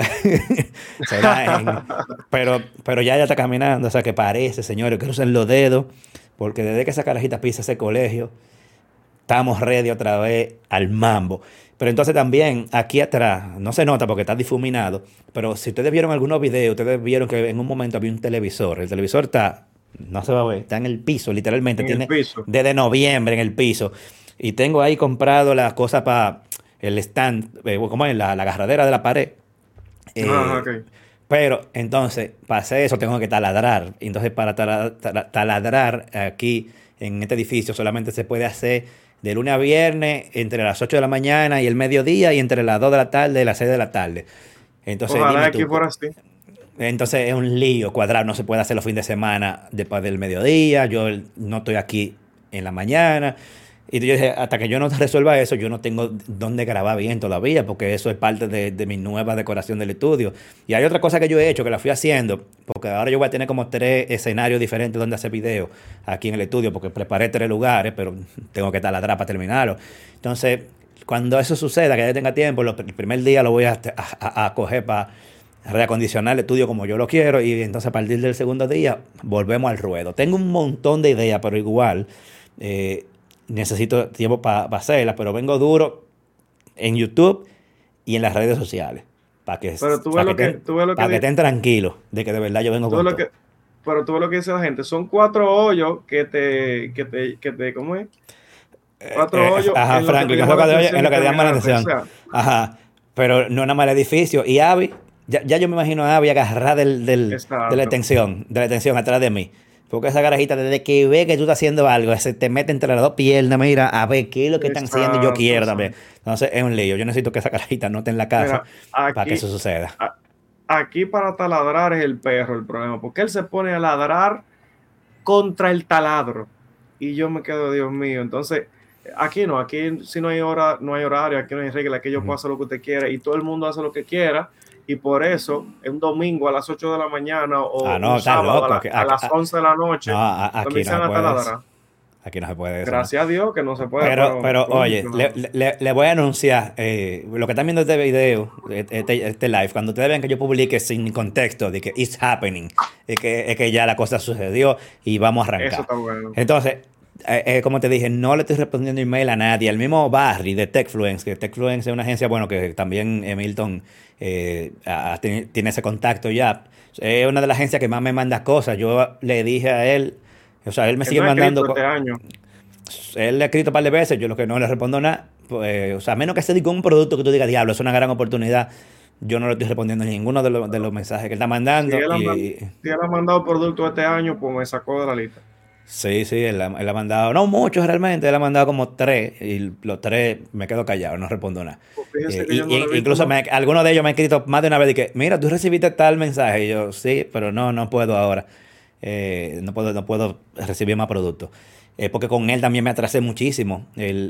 Speaker 2: Pero ya ella está caminando, o sea que parece, señores, que crucen los dedos, porque desde que esa carajita pisa ese colegio, estamos ready otra vez al mambo. Pero entonces también, aquí atrás, no se nota porque está difuminado, pero si ustedes vieron algunos videos, ustedes vieron que en un momento había un televisor. El televisor no se va a ver, está en el piso, literalmente. Tiene desde noviembre en el piso. Y tengo ahí comprado las cosas para el stand, como es la agarradera de la pared.
Speaker 1: Ah,
Speaker 2: Eh,
Speaker 1: ok.
Speaker 2: pero entonces, para hacer eso tengo que taladrar. Y entonces, para taladrar aquí en este edificio solamente se puede hacer de lunes a viernes entre las 8 de la mañana y el mediodía y entre las 2 de la tarde y las 6 de la tarde. Entonces,
Speaker 1: Ojalá
Speaker 2: dime
Speaker 1: aquí
Speaker 2: tú.
Speaker 1: fuera así.
Speaker 2: Entonces es un lío cuadrado, no se puede hacer los fines de semana después del mediodía, yo no estoy aquí en la mañana. Y yo dije, hasta que yo no resuelva eso, yo no tengo dónde grabar bien todavía, porque eso es parte de mi nueva decoración del estudio. Y hay otra cosa que yo he hecho, que la fui haciendo, porque ahora yo voy a tener como 3 escenarios diferentes donde hacer videos aquí en el estudio, porque preparé 3 lugares, pero tengo que taladrar para terminarlo. Entonces, cuando eso suceda, que ya tenga tiempo, el primer día lo voy a coger para reacondicionar el estudio como yo lo quiero y entonces a partir del segundo día volvemos al ruedo. Tengo un montón de ideas, pero igual eh, necesito tiempo para hacerlas, pero vengo duro en YouTube y en las redes sociales para que,
Speaker 1: Pero tú ves
Speaker 2: para que,
Speaker 1: lo que,
Speaker 2: estén,
Speaker 1: tú ves lo que,
Speaker 2: para que
Speaker 1: di-
Speaker 2: estén tranquilos de que de verdad yo vengo
Speaker 1: tú ves
Speaker 2: con
Speaker 1: lo
Speaker 2: todo.
Speaker 1: que, pero tú ves lo que dice la gente. Son cuatro hoyos ¿cómo es? Cuatro hoyos
Speaker 2: Ajá,
Speaker 1: en lo que te
Speaker 2: Franklin,
Speaker 1: llama la
Speaker 2: en
Speaker 1: atención
Speaker 2: lo
Speaker 1: y
Speaker 2: que te llama la
Speaker 1: terminaste. O
Speaker 2: atención.
Speaker 1: sea,
Speaker 2: Ajá, pero no nada más el edificio. Y Abby, ya yo me imagino a Abby agarrada
Speaker 1: exacto.
Speaker 2: de la tensión atrás de mí. Porque esa garajita, desde que ve que tú estás haciendo algo, se te mete entre las dos piernas, mira, a ver qué es lo que están haciendo y yo
Speaker 1: Exacto,
Speaker 2: quiero también.
Speaker 1: exacto.
Speaker 2: Entonces es un lío. Yo necesito que esa garajita no esté en la casa
Speaker 1: Mira,
Speaker 2: para que eso suceda.
Speaker 1: a- aquí para taladrar es el perro el problema, porque él se pone a ladrar contra el taladro. Y yo me quedo, Dios mío. Entonces, aquí no, aquí si no hay hora, no hay horario, aquí no hay regla, aquí yo puedo
Speaker 2: Ujú.
Speaker 1: hacer lo que usted quiera y todo el mundo hace lo que quiera. Y por eso, un domingo a las 8 de la mañana o
Speaker 2: Ah,
Speaker 1: un
Speaker 2: no, estás
Speaker 1: sábado
Speaker 2: loco.
Speaker 1: a las 11 de la
Speaker 2: No,
Speaker 1: noche,
Speaker 2: aquí no se
Speaker 1: comienzan a
Speaker 2: puede eso.
Speaker 1: taladrar.
Speaker 2: Aquí no se puede eso, ¿no?
Speaker 1: Gracias a Dios que no se puede,
Speaker 2: Pero
Speaker 1: pero
Speaker 2: oye,
Speaker 1: mucho.
Speaker 2: le voy a anunciar, lo que están viendo este video, este live, cuando ustedes vean que yo publique sin contexto de que it's happening, es que ya la cosa sucedió y vamos a
Speaker 1: Eso
Speaker 2: arrancar.
Speaker 1: está bueno.
Speaker 2: Entonces, como te dije, no le estoy respondiendo email a nadie. El mismo Barry de TechFluence, que TechFluence es una agencia, bueno, que también Milton tiene ese contacto ya. Es una de las agencias que más me manda cosas. Yo le dije a él, o sea, él me
Speaker 1: Él
Speaker 2: sigue
Speaker 1: no ha
Speaker 2: mandando.
Speaker 1: escrito este año.
Speaker 2: Él le ha escrito un par de veces, yo lo que no le respondo nada. Pues, o sea, a menos que se diga un producto que tú digas, diablo, es una gran oportunidad, yo no le estoy respondiendo a ninguno de los mensajes que él está
Speaker 1: Si
Speaker 2: mandando.
Speaker 1: él ha, man-
Speaker 2: Y
Speaker 1: si él ha mandado producto este año, pues me sacó de la lista.
Speaker 2: sí, sí, él ha mandado, no muchos realmente, él ha mandado como 3 y los 3 me quedo callado, no respondo nada.
Speaker 1: Pues fíjese que yo no lo he visto
Speaker 2: Incluso
Speaker 1: más.
Speaker 2: algunos de ellos me han escrito más de una vez y que, mira, tú recibiste tal mensaje. Y yo, sí, pero no puedo ahora. No puedo recibir más productos. Porque con él también me atrasé muchísimo.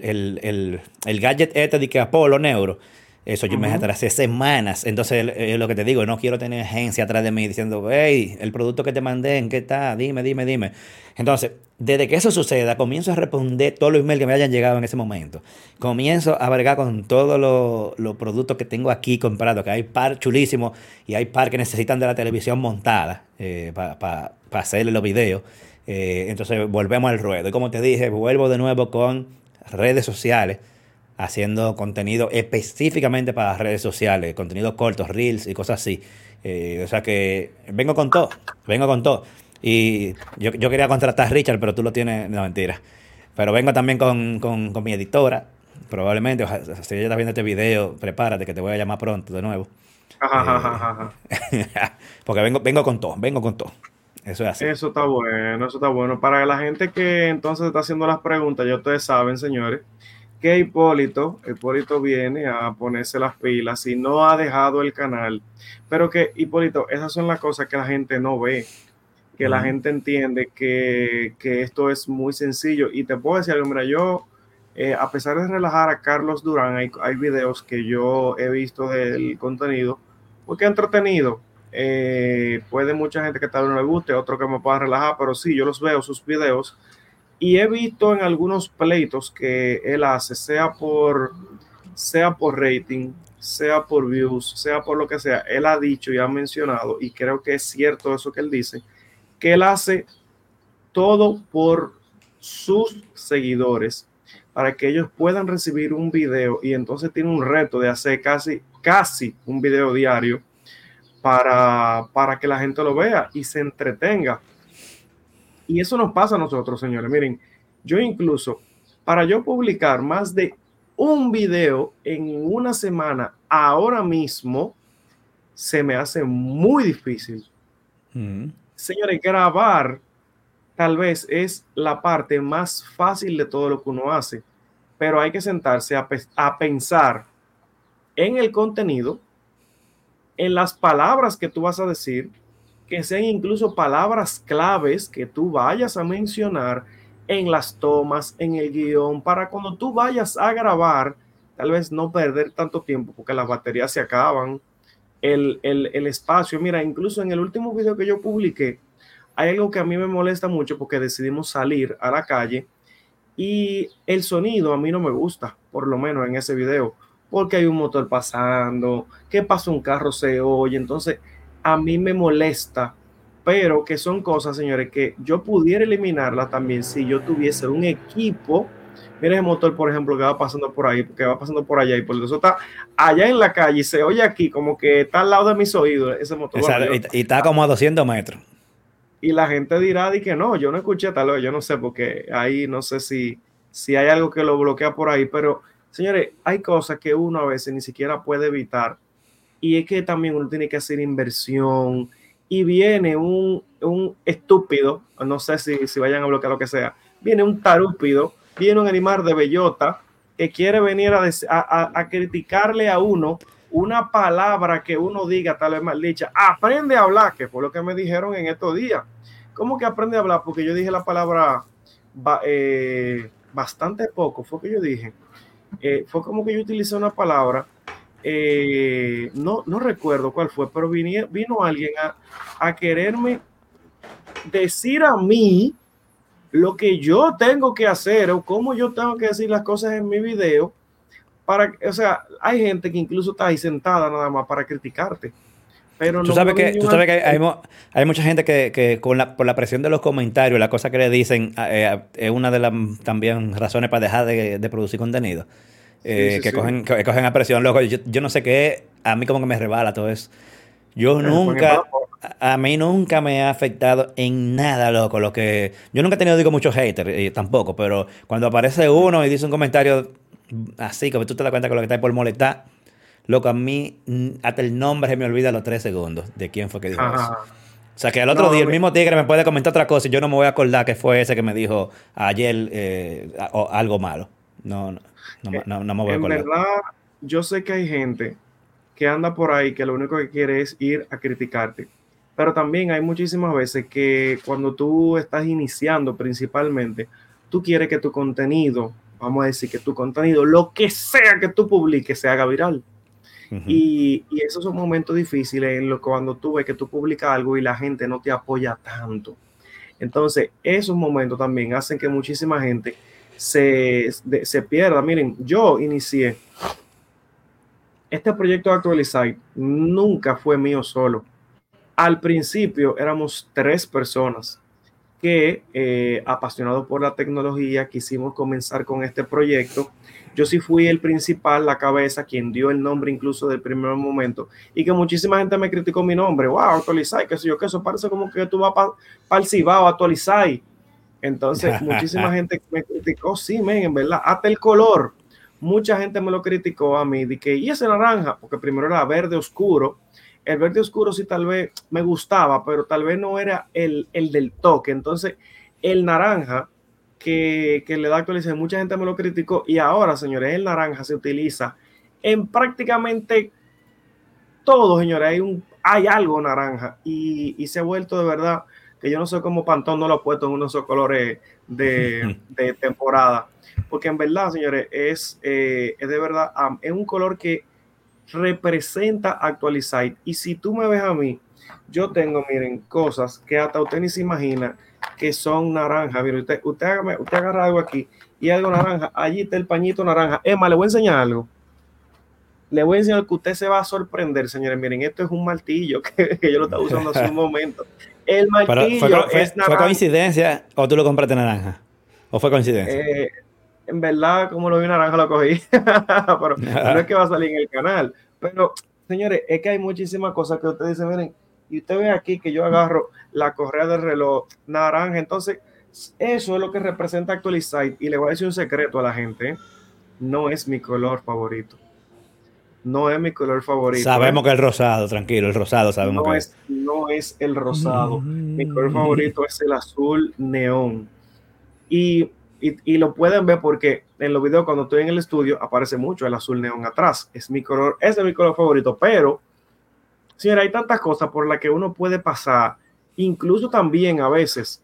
Speaker 2: El gadget este de que Apolo Neuro, eso yo me
Speaker 1: Ujú.
Speaker 2: atrasé semanas. Entonces, es lo que te digo, no quiero tener agencia atrás de mí diciendo, hey, el producto que te mandé, ¿en qué está? Dime. Entonces, desde que eso suceda, comienzo a responder todos los emails que me hayan llegado en ese momento. Comienzo a bregar con todos los productos que tengo aquí comprados, que hay par chulísimos y hay par que necesitan de la televisión montada para hacerle los videos. Entonces volvemos al ruedo. Y como te dije, vuelvo de nuevo con redes sociales, haciendo contenido específicamente para redes sociales, contenidos cortos, reels y cosas así. O sea que vengo con todo. Y yo quería contratar a Richard, pero tú lo tienes, no, mentira. Pero vengo también con mi editora, probablemente, si ella está viendo este video, prepárate que te voy a llamar pronto de nuevo. Eh,
Speaker 1: Ajajajaja.
Speaker 2: porque vengo con todo. Eso es así.
Speaker 1: Eso está bueno, eso está bueno. Para la gente que entonces está haciendo las preguntas, ya ustedes saben, señores, que Hipólito viene a ponerse las pilas y no ha dejado el canal. Pero que, Hipólito, esas son las cosas que la gente no ve, que la
Speaker 2: Ujú.
Speaker 1: gente entiende que esto es muy sencillo. Y te puedo decir algo, mira, yo, a pesar de relajar a Carlos Durán, hay videos que yo he visto del contenido, porque entretenido. Puede mucha gente que tal vez no le guste, otro que me pueda relajar, pero sí, yo los veo, sus videos, y he visto en algunos pleitos que él hace, sea por rating, sea por views, sea por lo que sea, él ha dicho y ha mencionado, y creo que es cierto eso que él dice, que él hace todo por sus seguidores para que ellos puedan recibir un video y entonces tiene un reto de hacer casi un video diario para que la gente lo vea y se entretenga. Y eso nos pasa a nosotros, señores. Miren, yo incluso, para yo publicar más de un video en una semana, ahora mismo, se me hace muy difícil. Señores, grabar tal vez es la parte más fácil de todo lo que uno hace, pero hay que sentarse a pensar en el contenido, en las palabras que tú vas a decir, que sean incluso palabras claves que tú vayas a mencionar en las tomas, en el guión, para cuando tú vayas a grabar, tal vez no perder tanto tiempo porque las baterías se acaban, el espacio. Mira, incluso en el último video que yo publiqué, hay algo que a mí me molesta mucho porque decidimos salir a la calle y el sonido a mí no me gusta, por lo menos en ese video, porque hay un motor pasando, que pasa un carro, se oye, entonces a mí me molesta, pero que son cosas, señores, que yo pudiera eliminarlas también si yo tuviese un equipo. Mira el motor, por ejemplo, que va pasando por ahí, que va pasando por allá, y por eso está allá en la calle y se oye aquí como que está al lado de mis oídos ese motor. Bueno,
Speaker 2: Y está como a 200 metros.
Speaker 1: y la gente dirá de que no, yo no escuché tal vez, yo no sé, porque ahí no sé si hay algo que lo bloquea por ahí, pero señores, hay cosas que uno a veces ni siquiera puede evitar, y es que también uno tiene que hacer inversión, y viene un estúpido, no sé si vayan a bloquear lo que sea, viene un tarúpido, viene un animal de bellota que quiere venir a criticarle a uno una palabra que uno diga tal vez mal dicha. Aprende a hablar, que fue lo que me dijeron en estos días. ¿Cómo que aprende a hablar? Porque yo dije la palabra bastante poco, fue que yo dije. Fue como que yo utilicé una palabra, no recuerdo cuál fue, pero vino alguien a quererme decir a mí lo que yo tengo que hacer o cómo yo tengo que decir las cosas en mi video. O sea, hay gente que incluso está ahí sentada nada más para criticarte. Pero
Speaker 2: Tú sabes que hay mucha gente que por la presión de los comentarios, la cosa que le dicen, es una de las también razones para dejar de producir contenido.
Speaker 1: Sí.
Speaker 2: Cogen a presión, loco. Yo no sé qué, a mí como que me rebala todo eso. A mí nunca me ha afectado en nada, loco. Yo nunca he tenido, digo, muchos haters, tampoco, pero cuando aparece uno y dice un comentario así, que tú te das cuenta que lo que está ahí por molestar, loco, a mí hasta el nombre se me olvida a los 3 segundos de quién fue que dijo eso. O sea, que al otro día el mismo tigre me puede comentar otra cosa y yo no me voy a acordar que fue ese que me dijo ayer algo malo. No me voy a acordar.
Speaker 1: En verdad, yo sé que hay gente que anda por ahí que lo único que quiere es ir a criticarte. Pero también hay muchísimas veces que cuando tú estás iniciando principalmente, tú quieres que tu contenido, vamos a decir que tu contenido, lo que sea que tú publiques, se haga viral. Uh-huh. Y esos son momentos difíciles en los que cuando tú ves que tú publicas algo y la gente no te apoya tanto. Entonces, esos momentos también hacen que muchísima gente se pierda. Miren, yo inicié este proyecto de Actualizite, nunca fue mío solo. Al principio éramos 3 personas que, apasionados por la tecnología, quisimos comenzar con este proyecto. Yo sí fui el principal, la cabeza, quien dio el nombre incluso del primer momento, y que muchísima gente me criticó mi nombre. Wow, Actualizite, qué sé yo, que eso parece como que tú vas para el Cibao, Actualizite. Entonces, muchísima gente me criticó, sí, men, en verdad, hasta el color. Mucha gente me lo criticó a mí, de que, ¿y ese naranja? Porque primero era verde oscuro. El verde oscuro sí tal vez me gustaba, pero tal vez no era el del toque. Entonces, el naranja que le da actualización, mucha gente me lo criticó. Y ahora, señores, el naranja se utiliza en prácticamente todo, señores. Hay algo naranja y se ha vuelto de verdad que yo no sé cómo Pantón no lo ha puesto en uno de esos colores de temporada. Porque en verdad, señores, es de verdad, es un color que representa Actualizite. Y si tú me ves a mí, yo tengo, miren, cosas que hasta usted ni se imagina que son naranja. Miren, usted agarra algo aquí y algo naranja, allí está el pañito naranja. Emma, le voy a enseñar algo. Le voy a enseñar que usted se va a sorprender, señores. Miren, esto es un martillo que yo lo estaba usando hace un momento. El martillo es naranja.
Speaker 2: ¿Fue coincidencia o tú lo compraste naranja? ¿O fue coincidencia?
Speaker 1: En verdad, como lo vi naranja, lo cogí. Pero no es que va a salir en el canal. Pero, señores, es que hay muchísimas cosas que ustedes dicen, miren, y usted ve aquí que yo agarro la correa del reloj naranja. Entonces, eso es lo que representa Actualizite. Y le voy a decir un secreto a la gente. no es mi color favorito. No es mi color favorito, ¿eh?
Speaker 2: Sabemos que el rosado, tranquilo, el rosado sabemos que es.
Speaker 1: No es el rosado. Mi color favorito es el azul neón. Y, y lo pueden ver porque en los videos cuando estoy en el estudio aparece mucho el azul neón atrás. Es mi color, ese es mi color favorito. Pero, señora, hay tantas cosas por las que uno puede pasar. Incluso también a veces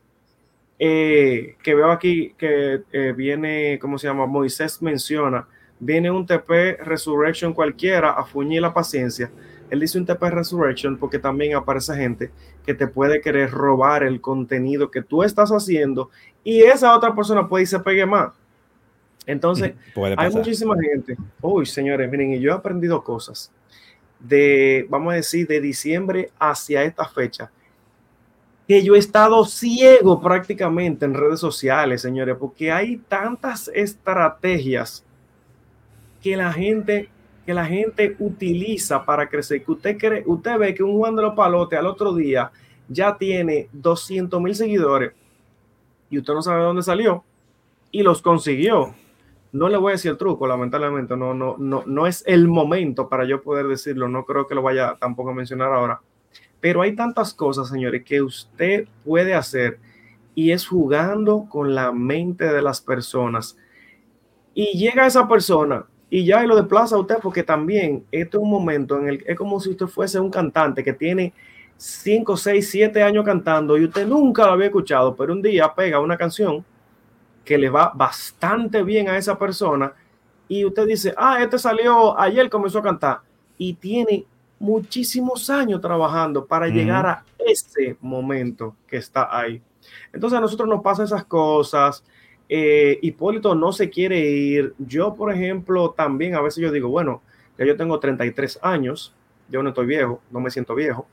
Speaker 1: que veo aquí que viene, ¿cómo se llama? Moisés menciona, viene un TP Resurrection cualquiera a fuñir la paciencia. Él dice un TP Resurrection porque también aparece gente que te puede querer robar el contenido que tú estás haciendo y esa otra persona puede y se pegue más. Entonces,
Speaker 2: puede
Speaker 1: hay
Speaker 2: pasar.
Speaker 1: muchísima gente. Uy, señores, miren, y yo he aprendido cosas de, vamos a decir, de diciembre hacia esta fecha que yo he estado ciego prácticamente en redes sociales, señores, porque hay tantas estrategias que la gente utiliza para crecer, que usted ve que un Juan de los Palotes al otro día ya tiene 200,000 seguidores y usted no sabe de dónde salió y los consiguió. No le voy a decir el truco, lamentablemente, no es el momento para yo poder decirlo, no creo que lo vaya tampoco a mencionar ahora. Pero hay tantas cosas, señores, que usted puede hacer y es jugando con la mente de las personas. Y llega esa persona y ya lo desplaza a usted porque también este es un momento en el que es como si usted fuese un cantante que tiene 5, 6, 7 años cantando y usted nunca lo había escuchado, pero un día pega una canción que le va bastante bien a esa persona y usted dice, este salió ayer, comenzó a cantar y tiene muchísimos años trabajando para llegar a ese momento que está ahí. Entonces a nosotros nos pasan esas cosas. Hipólito no se quiere ir. Yo, por ejemplo, también a veces yo digo, bueno, ya yo tengo 33 años, yo no estoy viejo, no me siento viejo,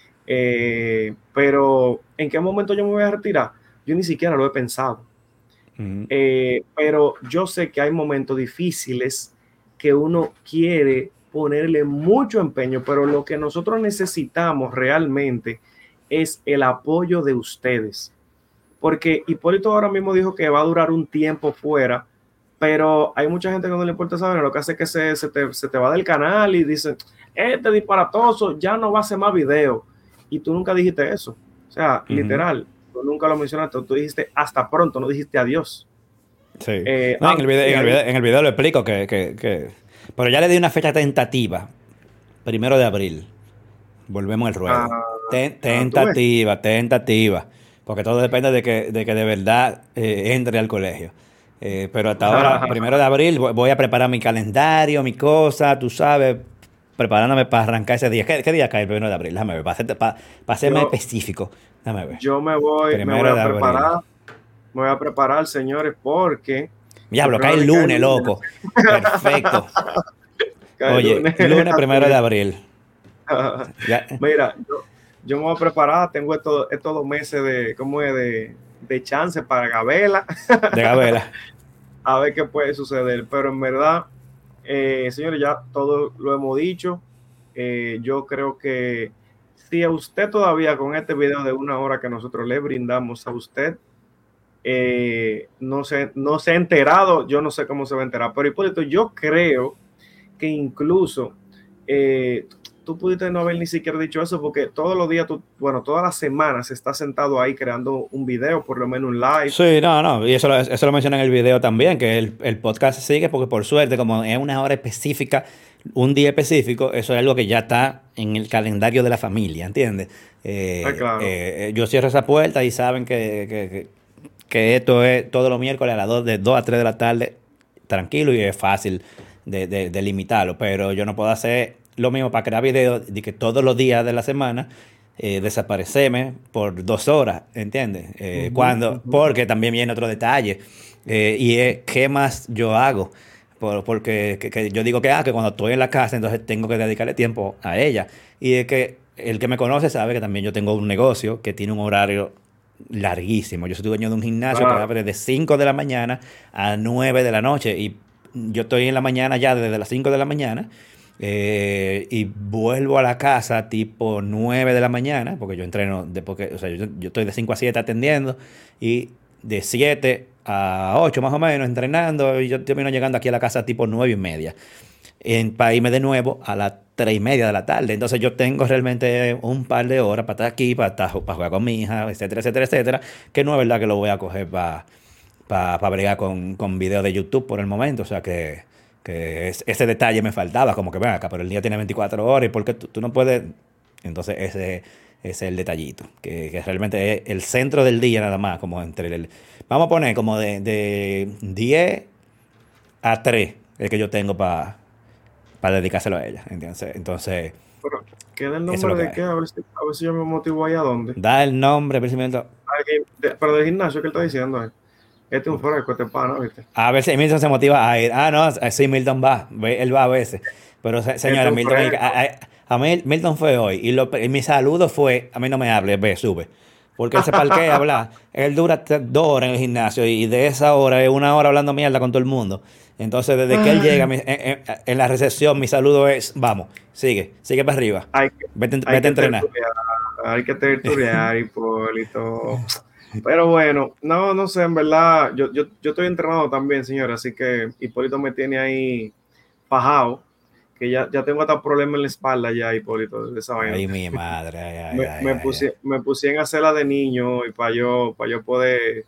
Speaker 1: pero ¿en qué momento yo me voy a retirar? Yo ni siquiera lo he pensado. Pero yo sé que hay momentos difíciles que uno quiere ponerle mucho empeño, pero lo que nosotros necesitamos realmente es el apoyo de ustedes. Porque Hipólito ahora mismo dijo que va a durar un tiempo fuera, pero hay mucha gente que no le importa saber, lo que hace es que se te va del canal y dice, este disparatoso ya no va a hacer más video. Y tú nunca dijiste eso. O sea, literal, tú nunca lo mencionaste, tú dijiste hasta pronto, no dijiste adiós.
Speaker 2: Sí. No, en el video lo explico pero ya le di una fecha tentativa. 1 de abril. Volvemos al ruedo. Tentativa. Porque todo depende de que de verdad entre al colegio. Pero hasta ahora, 1 de abril, voy a preparar mi calendario, mi cosa, tú sabes, preparándome para arrancar ese día. ¿Qué día cae el 1 de abril? Déjame ver, para ser más específico. Déjame ver.
Speaker 1: Yo me voy a preparar. Me voy a preparar, señores, porque
Speaker 2: Diablo, cae el lunes, loco. Perfecto. Oye, lunes 1 de abril.
Speaker 1: Mira, yo me voy a preparar, tengo estos 2 meses de chance para Gabela.
Speaker 2: De Gabela.
Speaker 1: A ver qué puede suceder. Pero en verdad, señores, ya todo lo hemos dicho. Yo creo que si a usted todavía con este video de 1 hora que nosotros le brindamos a usted, no se ha enterado, yo no sé cómo se va a enterar, pero Hipólito, yo creo que incluso tú pudiste no haber ni siquiera dicho eso porque todos los días, todas las semanas estás sentado ahí creando un video, por lo menos un live.
Speaker 2: Sí, no, y eso lo mencioné en el video también, que el podcast sigue porque por suerte, como es 1 hora específica, un día específico, eso es algo que ya está en el calendario de la familia, ¿entiendes?
Speaker 1: Claro.
Speaker 2: Yo cierro esa puerta y saben que esto es todos los miércoles de 2 a 3 de la tarde, tranquilo, y es fácil de limitarlo, pero yo no puedo hacer lo mismo para crear videos de que todos los días de la semana desaparecerme por 2 horas, ¿entiendes? Porque también viene otro detalle, y es qué más yo hago. Porque yo digo que cuando estoy en la casa, entonces tengo que dedicarle tiempo a ella. Y es que el que me conoce sabe que también yo tengo un negocio que tiene un horario larguísimo. Yo soy dueño de un gimnasio que abre de 5 de la mañana a 9 de la noche. Y yo estoy en la mañana ya desde las 5 de la mañana. Y vuelvo a la casa tipo 9 de la mañana, porque yo entreno, o sea, yo estoy de 5 a 7 atendiendo. Y de 7 a 8 más o menos entrenando y yo termino llegando aquí a la casa tipo 9:30 para irme de nuevo a las 3:30 de la tarde. Entonces yo tengo realmente un par de horas para estar aquí, para jugar con mi hija, etcétera, etcétera, etcétera, que no es verdad que lo voy a coger para bregar con videos de YouTube por el momento. O sea que ese detalle me faltaba, como que ven acá, pero el día tiene 24 horas y porque tú no puedes. Entonces ese es el detallito, que realmente es el centro del día nada más, como entre vamos a poner como de 10 a 3 el que yo tengo para dedicárselo a ella. Entonces,
Speaker 1: Pero, ¿qué da el
Speaker 2: eso es lo
Speaker 1: nombre
Speaker 2: que
Speaker 1: de
Speaker 2: hay.
Speaker 1: qué? A ver si yo me motivo ahí a dónde.
Speaker 2: Da el nombre, vencimiento.
Speaker 1: Pero del gimnasio que él está diciendo, este es un fresco, este pana, ¿viste?
Speaker 2: A ver si Milton se motiva a ir. Ah, no, sí, Milton va. Él va a veces. Pero,
Speaker 1: Este es
Speaker 2: señora,
Speaker 1: un
Speaker 2: Milton,
Speaker 1: fresco.
Speaker 2: a mí Milton fue hoy. Y mi saludo fue: a mí no me hable, ve, sube. Porque él se parquea a hablar. Él dura 2 horas en el gimnasio y de esa hora es 1 hora hablando mierda con todo el mundo. Entonces, desde que él llega en la recepción, mi saludo es: vamos, sigue para arriba.
Speaker 1: Hay que, hay
Speaker 2: Vete a
Speaker 1: que
Speaker 2: entrenar.
Speaker 1: tertuliar, hay que tertuliar, Hipólito. Pero bueno, no sé, en verdad, yo estoy entrenado también, señor, así que Hipólito me tiene ahí fajado, que ya tengo hasta problema en la espalda ya, Hipólito, de esa vaina.
Speaker 2: Ay, mi madre. Ay, ay, ay, ay, ay.
Speaker 1: Me puse en hacerla de niño y para yo poder...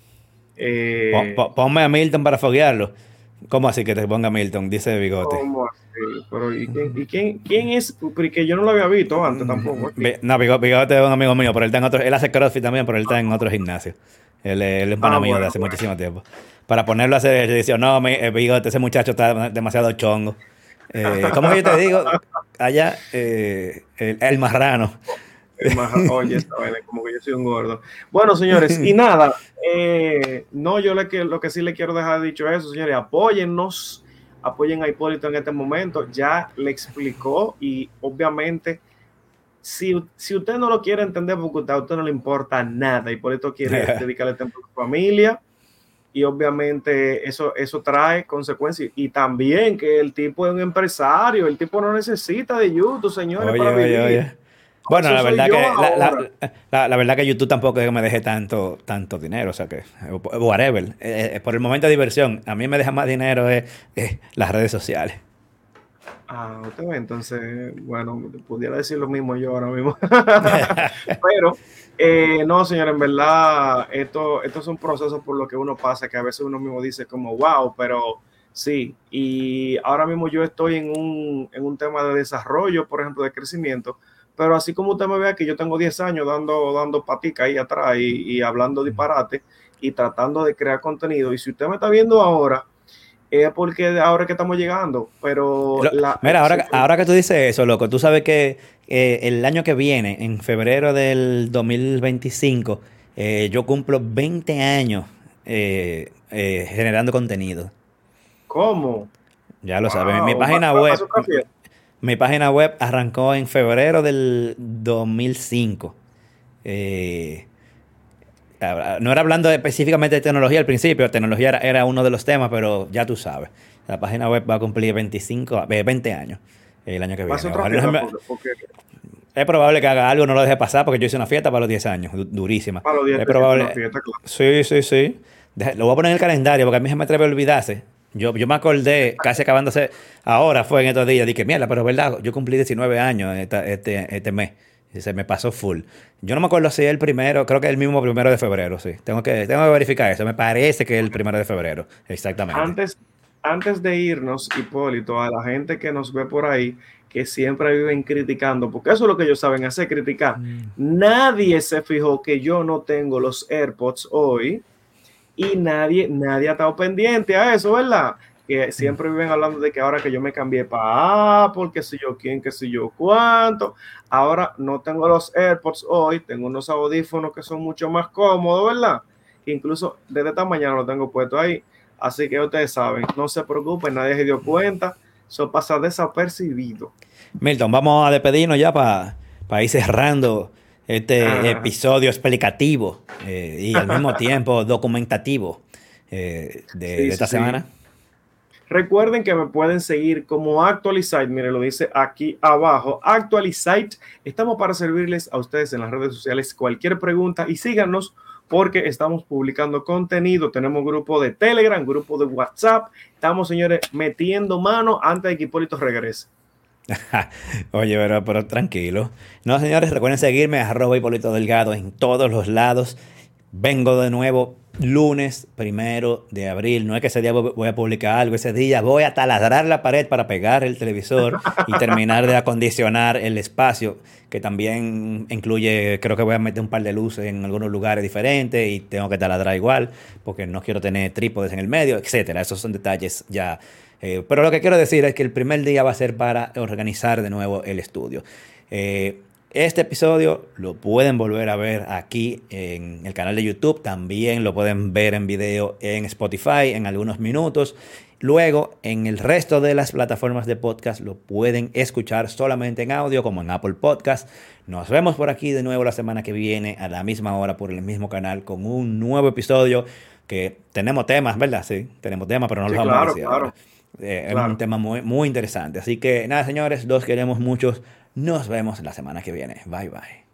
Speaker 2: Ponme a Milton para foguearlo. ¿Cómo así que te ponga Milton? Dice Bigote.
Speaker 1: ¿Cómo así? Pero quién es? Porque yo no lo había visto antes tampoco aquí.
Speaker 2: No, Bigote es un amigo mío, pero él está en otro. Él hace CrossFit también, pero él está en otro gimnasio. Él es pana mío de
Speaker 1: Bueno,
Speaker 2: hace
Speaker 1: bueno.
Speaker 2: muchísimo tiempo. Para ponerlo a hacer ejercicio, no, Bigote, ese muchacho está demasiado chongo. ¿Cómo que yo te digo? Allá, el marrano.
Speaker 1: Oye, esta vaina, como que yo soy un gordo. Bueno, señores, y nada, no, lo que sí le quiero dejar dicho es eso, señores, apóyennos, apoyen a Hipólito en este momento, ya le explicó y obviamente, si usted no lo quiere entender porque a usted no le importa nada, Hipólito quiere dedicarle tiempo a su familia y obviamente eso trae consecuencias y también que el tipo es un empresario, el tipo no necesita de YouTube, señores, para
Speaker 2: Oye, oye,
Speaker 1: vivir.
Speaker 2: oye. Bueno,
Speaker 1: Eso
Speaker 2: la
Speaker 1: soy
Speaker 2: verdad
Speaker 1: yo
Speaker 2: que
Speaker 1: ahora.
Speaker 2: la verdad que YouTube tampoco es que me deje tanto dinero, o sea que whatever. Por el momento de diversión, a mí me deja más dinero las redes sociales.
Speaker 1: Ah, usted ve, entonces, bueno, pudiera decir lo mismo yo ahora mismo. Pero, no, señor, en verdad, esto es un proceso por lo que uno pasa, que a veces uno mismo dice como, wow, pero sí. Y ahora mismo yo estoy en un tema de desarrollo, por ejemplo, de crecimiento. Pero así como usted me ve aquí, yo tengo 10 años dando patica ahí atrás y hablando disparate y tratando de crear contenido. Y si usted me está viendo ahora, es porque ahora que estamos llegando, pero
Speaker 2: Mira, ahora que tú dices eso, loco, tú sabes que el año que viene, en febrero del 2025, yo cumplo 20 años generando contenido.
Speaker 1: ¿cómo?
Speaker 2: Ya lo sabes. Mi
Speaker 1: Wow,
Speaker 2: página
Speaker 1: va a
Speaker 2: web,
Speaker 1: ser otra fiesta.
Speaker 2: mi página web arrancó en febrero del 2005. Eh, no era hablando específicamente de tecnología al principio, tecnología era uno de los temas, pero ya tú sabes. La página web va a cumplir 20 años el año que
Speaker 1: Va a ser
Speaker 2: viene.
Speaker 1: otra
Speaker 2: Ojalá
Speaker 1: fiesta porque
Speaker 2: es probable que haga algo, no lo deje pasar, porque yo hice una fiesta para los 10 años, durísima.
Speaker 1: para los días
Speaker 2: Es
Speaker 1: te siento una
Speaker 2: probable.
Speaker 1: fiesta, claro.
Speaker 2: Sí, sí, sí. Lo voy a poner en el calendario porque a mí se me atreve a olvidarse. Yo me acordé, casi acabándose, ahora fue en estos días, dije, mierda, pero es verdad, yo cumplí 19 años este mes. Y se me pasó full. Yo no me acuerdo si es el primero, creo que es el mismo 1 de febrero, sí. Tengo que verificar eso. Me parece que es el 1 de febrero, exactamente.
Speaker 1: Antes de irnos, Hipólito, a la gente que nos ve por ahí, que siempre viven criticando, porque eso es lo que ellos saben hacer, criticar. Nadie se fijó que yo no tengo los AirPods hoy y nadie ha estado pendiente a eso, ¿verdad? Que siempre viven hablando de que ahora que yo me cambié para Apple, que sé yo quién, que sé yo cuánto. Ahora no tengo los AirPods hoy, tengo unos audífonos que son mucho más cómodos, ¿verdad? Que incluso desde esta mañana lo tengo puesto ahí. Así que ustedes saben, no se preocupen, nadie se dio cuenta, eso pasa desapercibido.
Speaker 2: Milton, vamos a despedirnos ya para ir cerrando este
Speaker 1: Ah,
Speaker 2: episodio explicativo y al mismo tiempo documentativo de
Speaker 1: sí, sí,
Speaker 2: esta
Speaker 1: sí.
Speaker 2: semana.
Speaker 1: Recuerden que me pueden seguir como Actualizite, mire, lo dice aquí abajo, Actualizite. Estamos para servirles a ustedes en las redes sociales cualquier pregunta y síganos porque estamos publicando contenido. Tenemos grupo de Telegram, grupo de WhatsApp. Estamos, señores, metiendo mano antes de que Hipólito regrese.
Speaker 2: Oye, pero tranquilo. No, señores, recuerden seguirme, @Hipólito Delgado en todos los lados. Vengo de nuevo lunes 1 de abril. No es que ese día voy a publicar algo. Ese día voy a taladrar la pared para pegar el televisor y terminar de acondicionar el espacio, que también incluye, creo que voy a meter un par de luces en algunos lugares diferentes y tengo que taladrar igual porque no quiero tener trípodes en el medio, etcétera. Esos son detalles ya. Pero lo que quiero decir es que el primer día va a ser para organizar de nuevo el estudio. Este episodio lo pueden volver a ver aquí en el canal de YouTube. También lo pueden ver en video en Spotify en algunos minutos. Luego, en el resto de las plataformas de podcast lo pueden escuchar solamente en audio, como en Apple Podcast. Nos vemos por aquí de nuevo la semana que viene a la misma hora por el mismo canal con un nuevo episodio que tenemos temas, ¿verdad? Sí, tenemos temas, pero no los vamos a decir ahora. Es un tema muy, muy interesante. Así que nada, señores, los queremos muchos. Nos vemos la semana que viene. Bye, bye.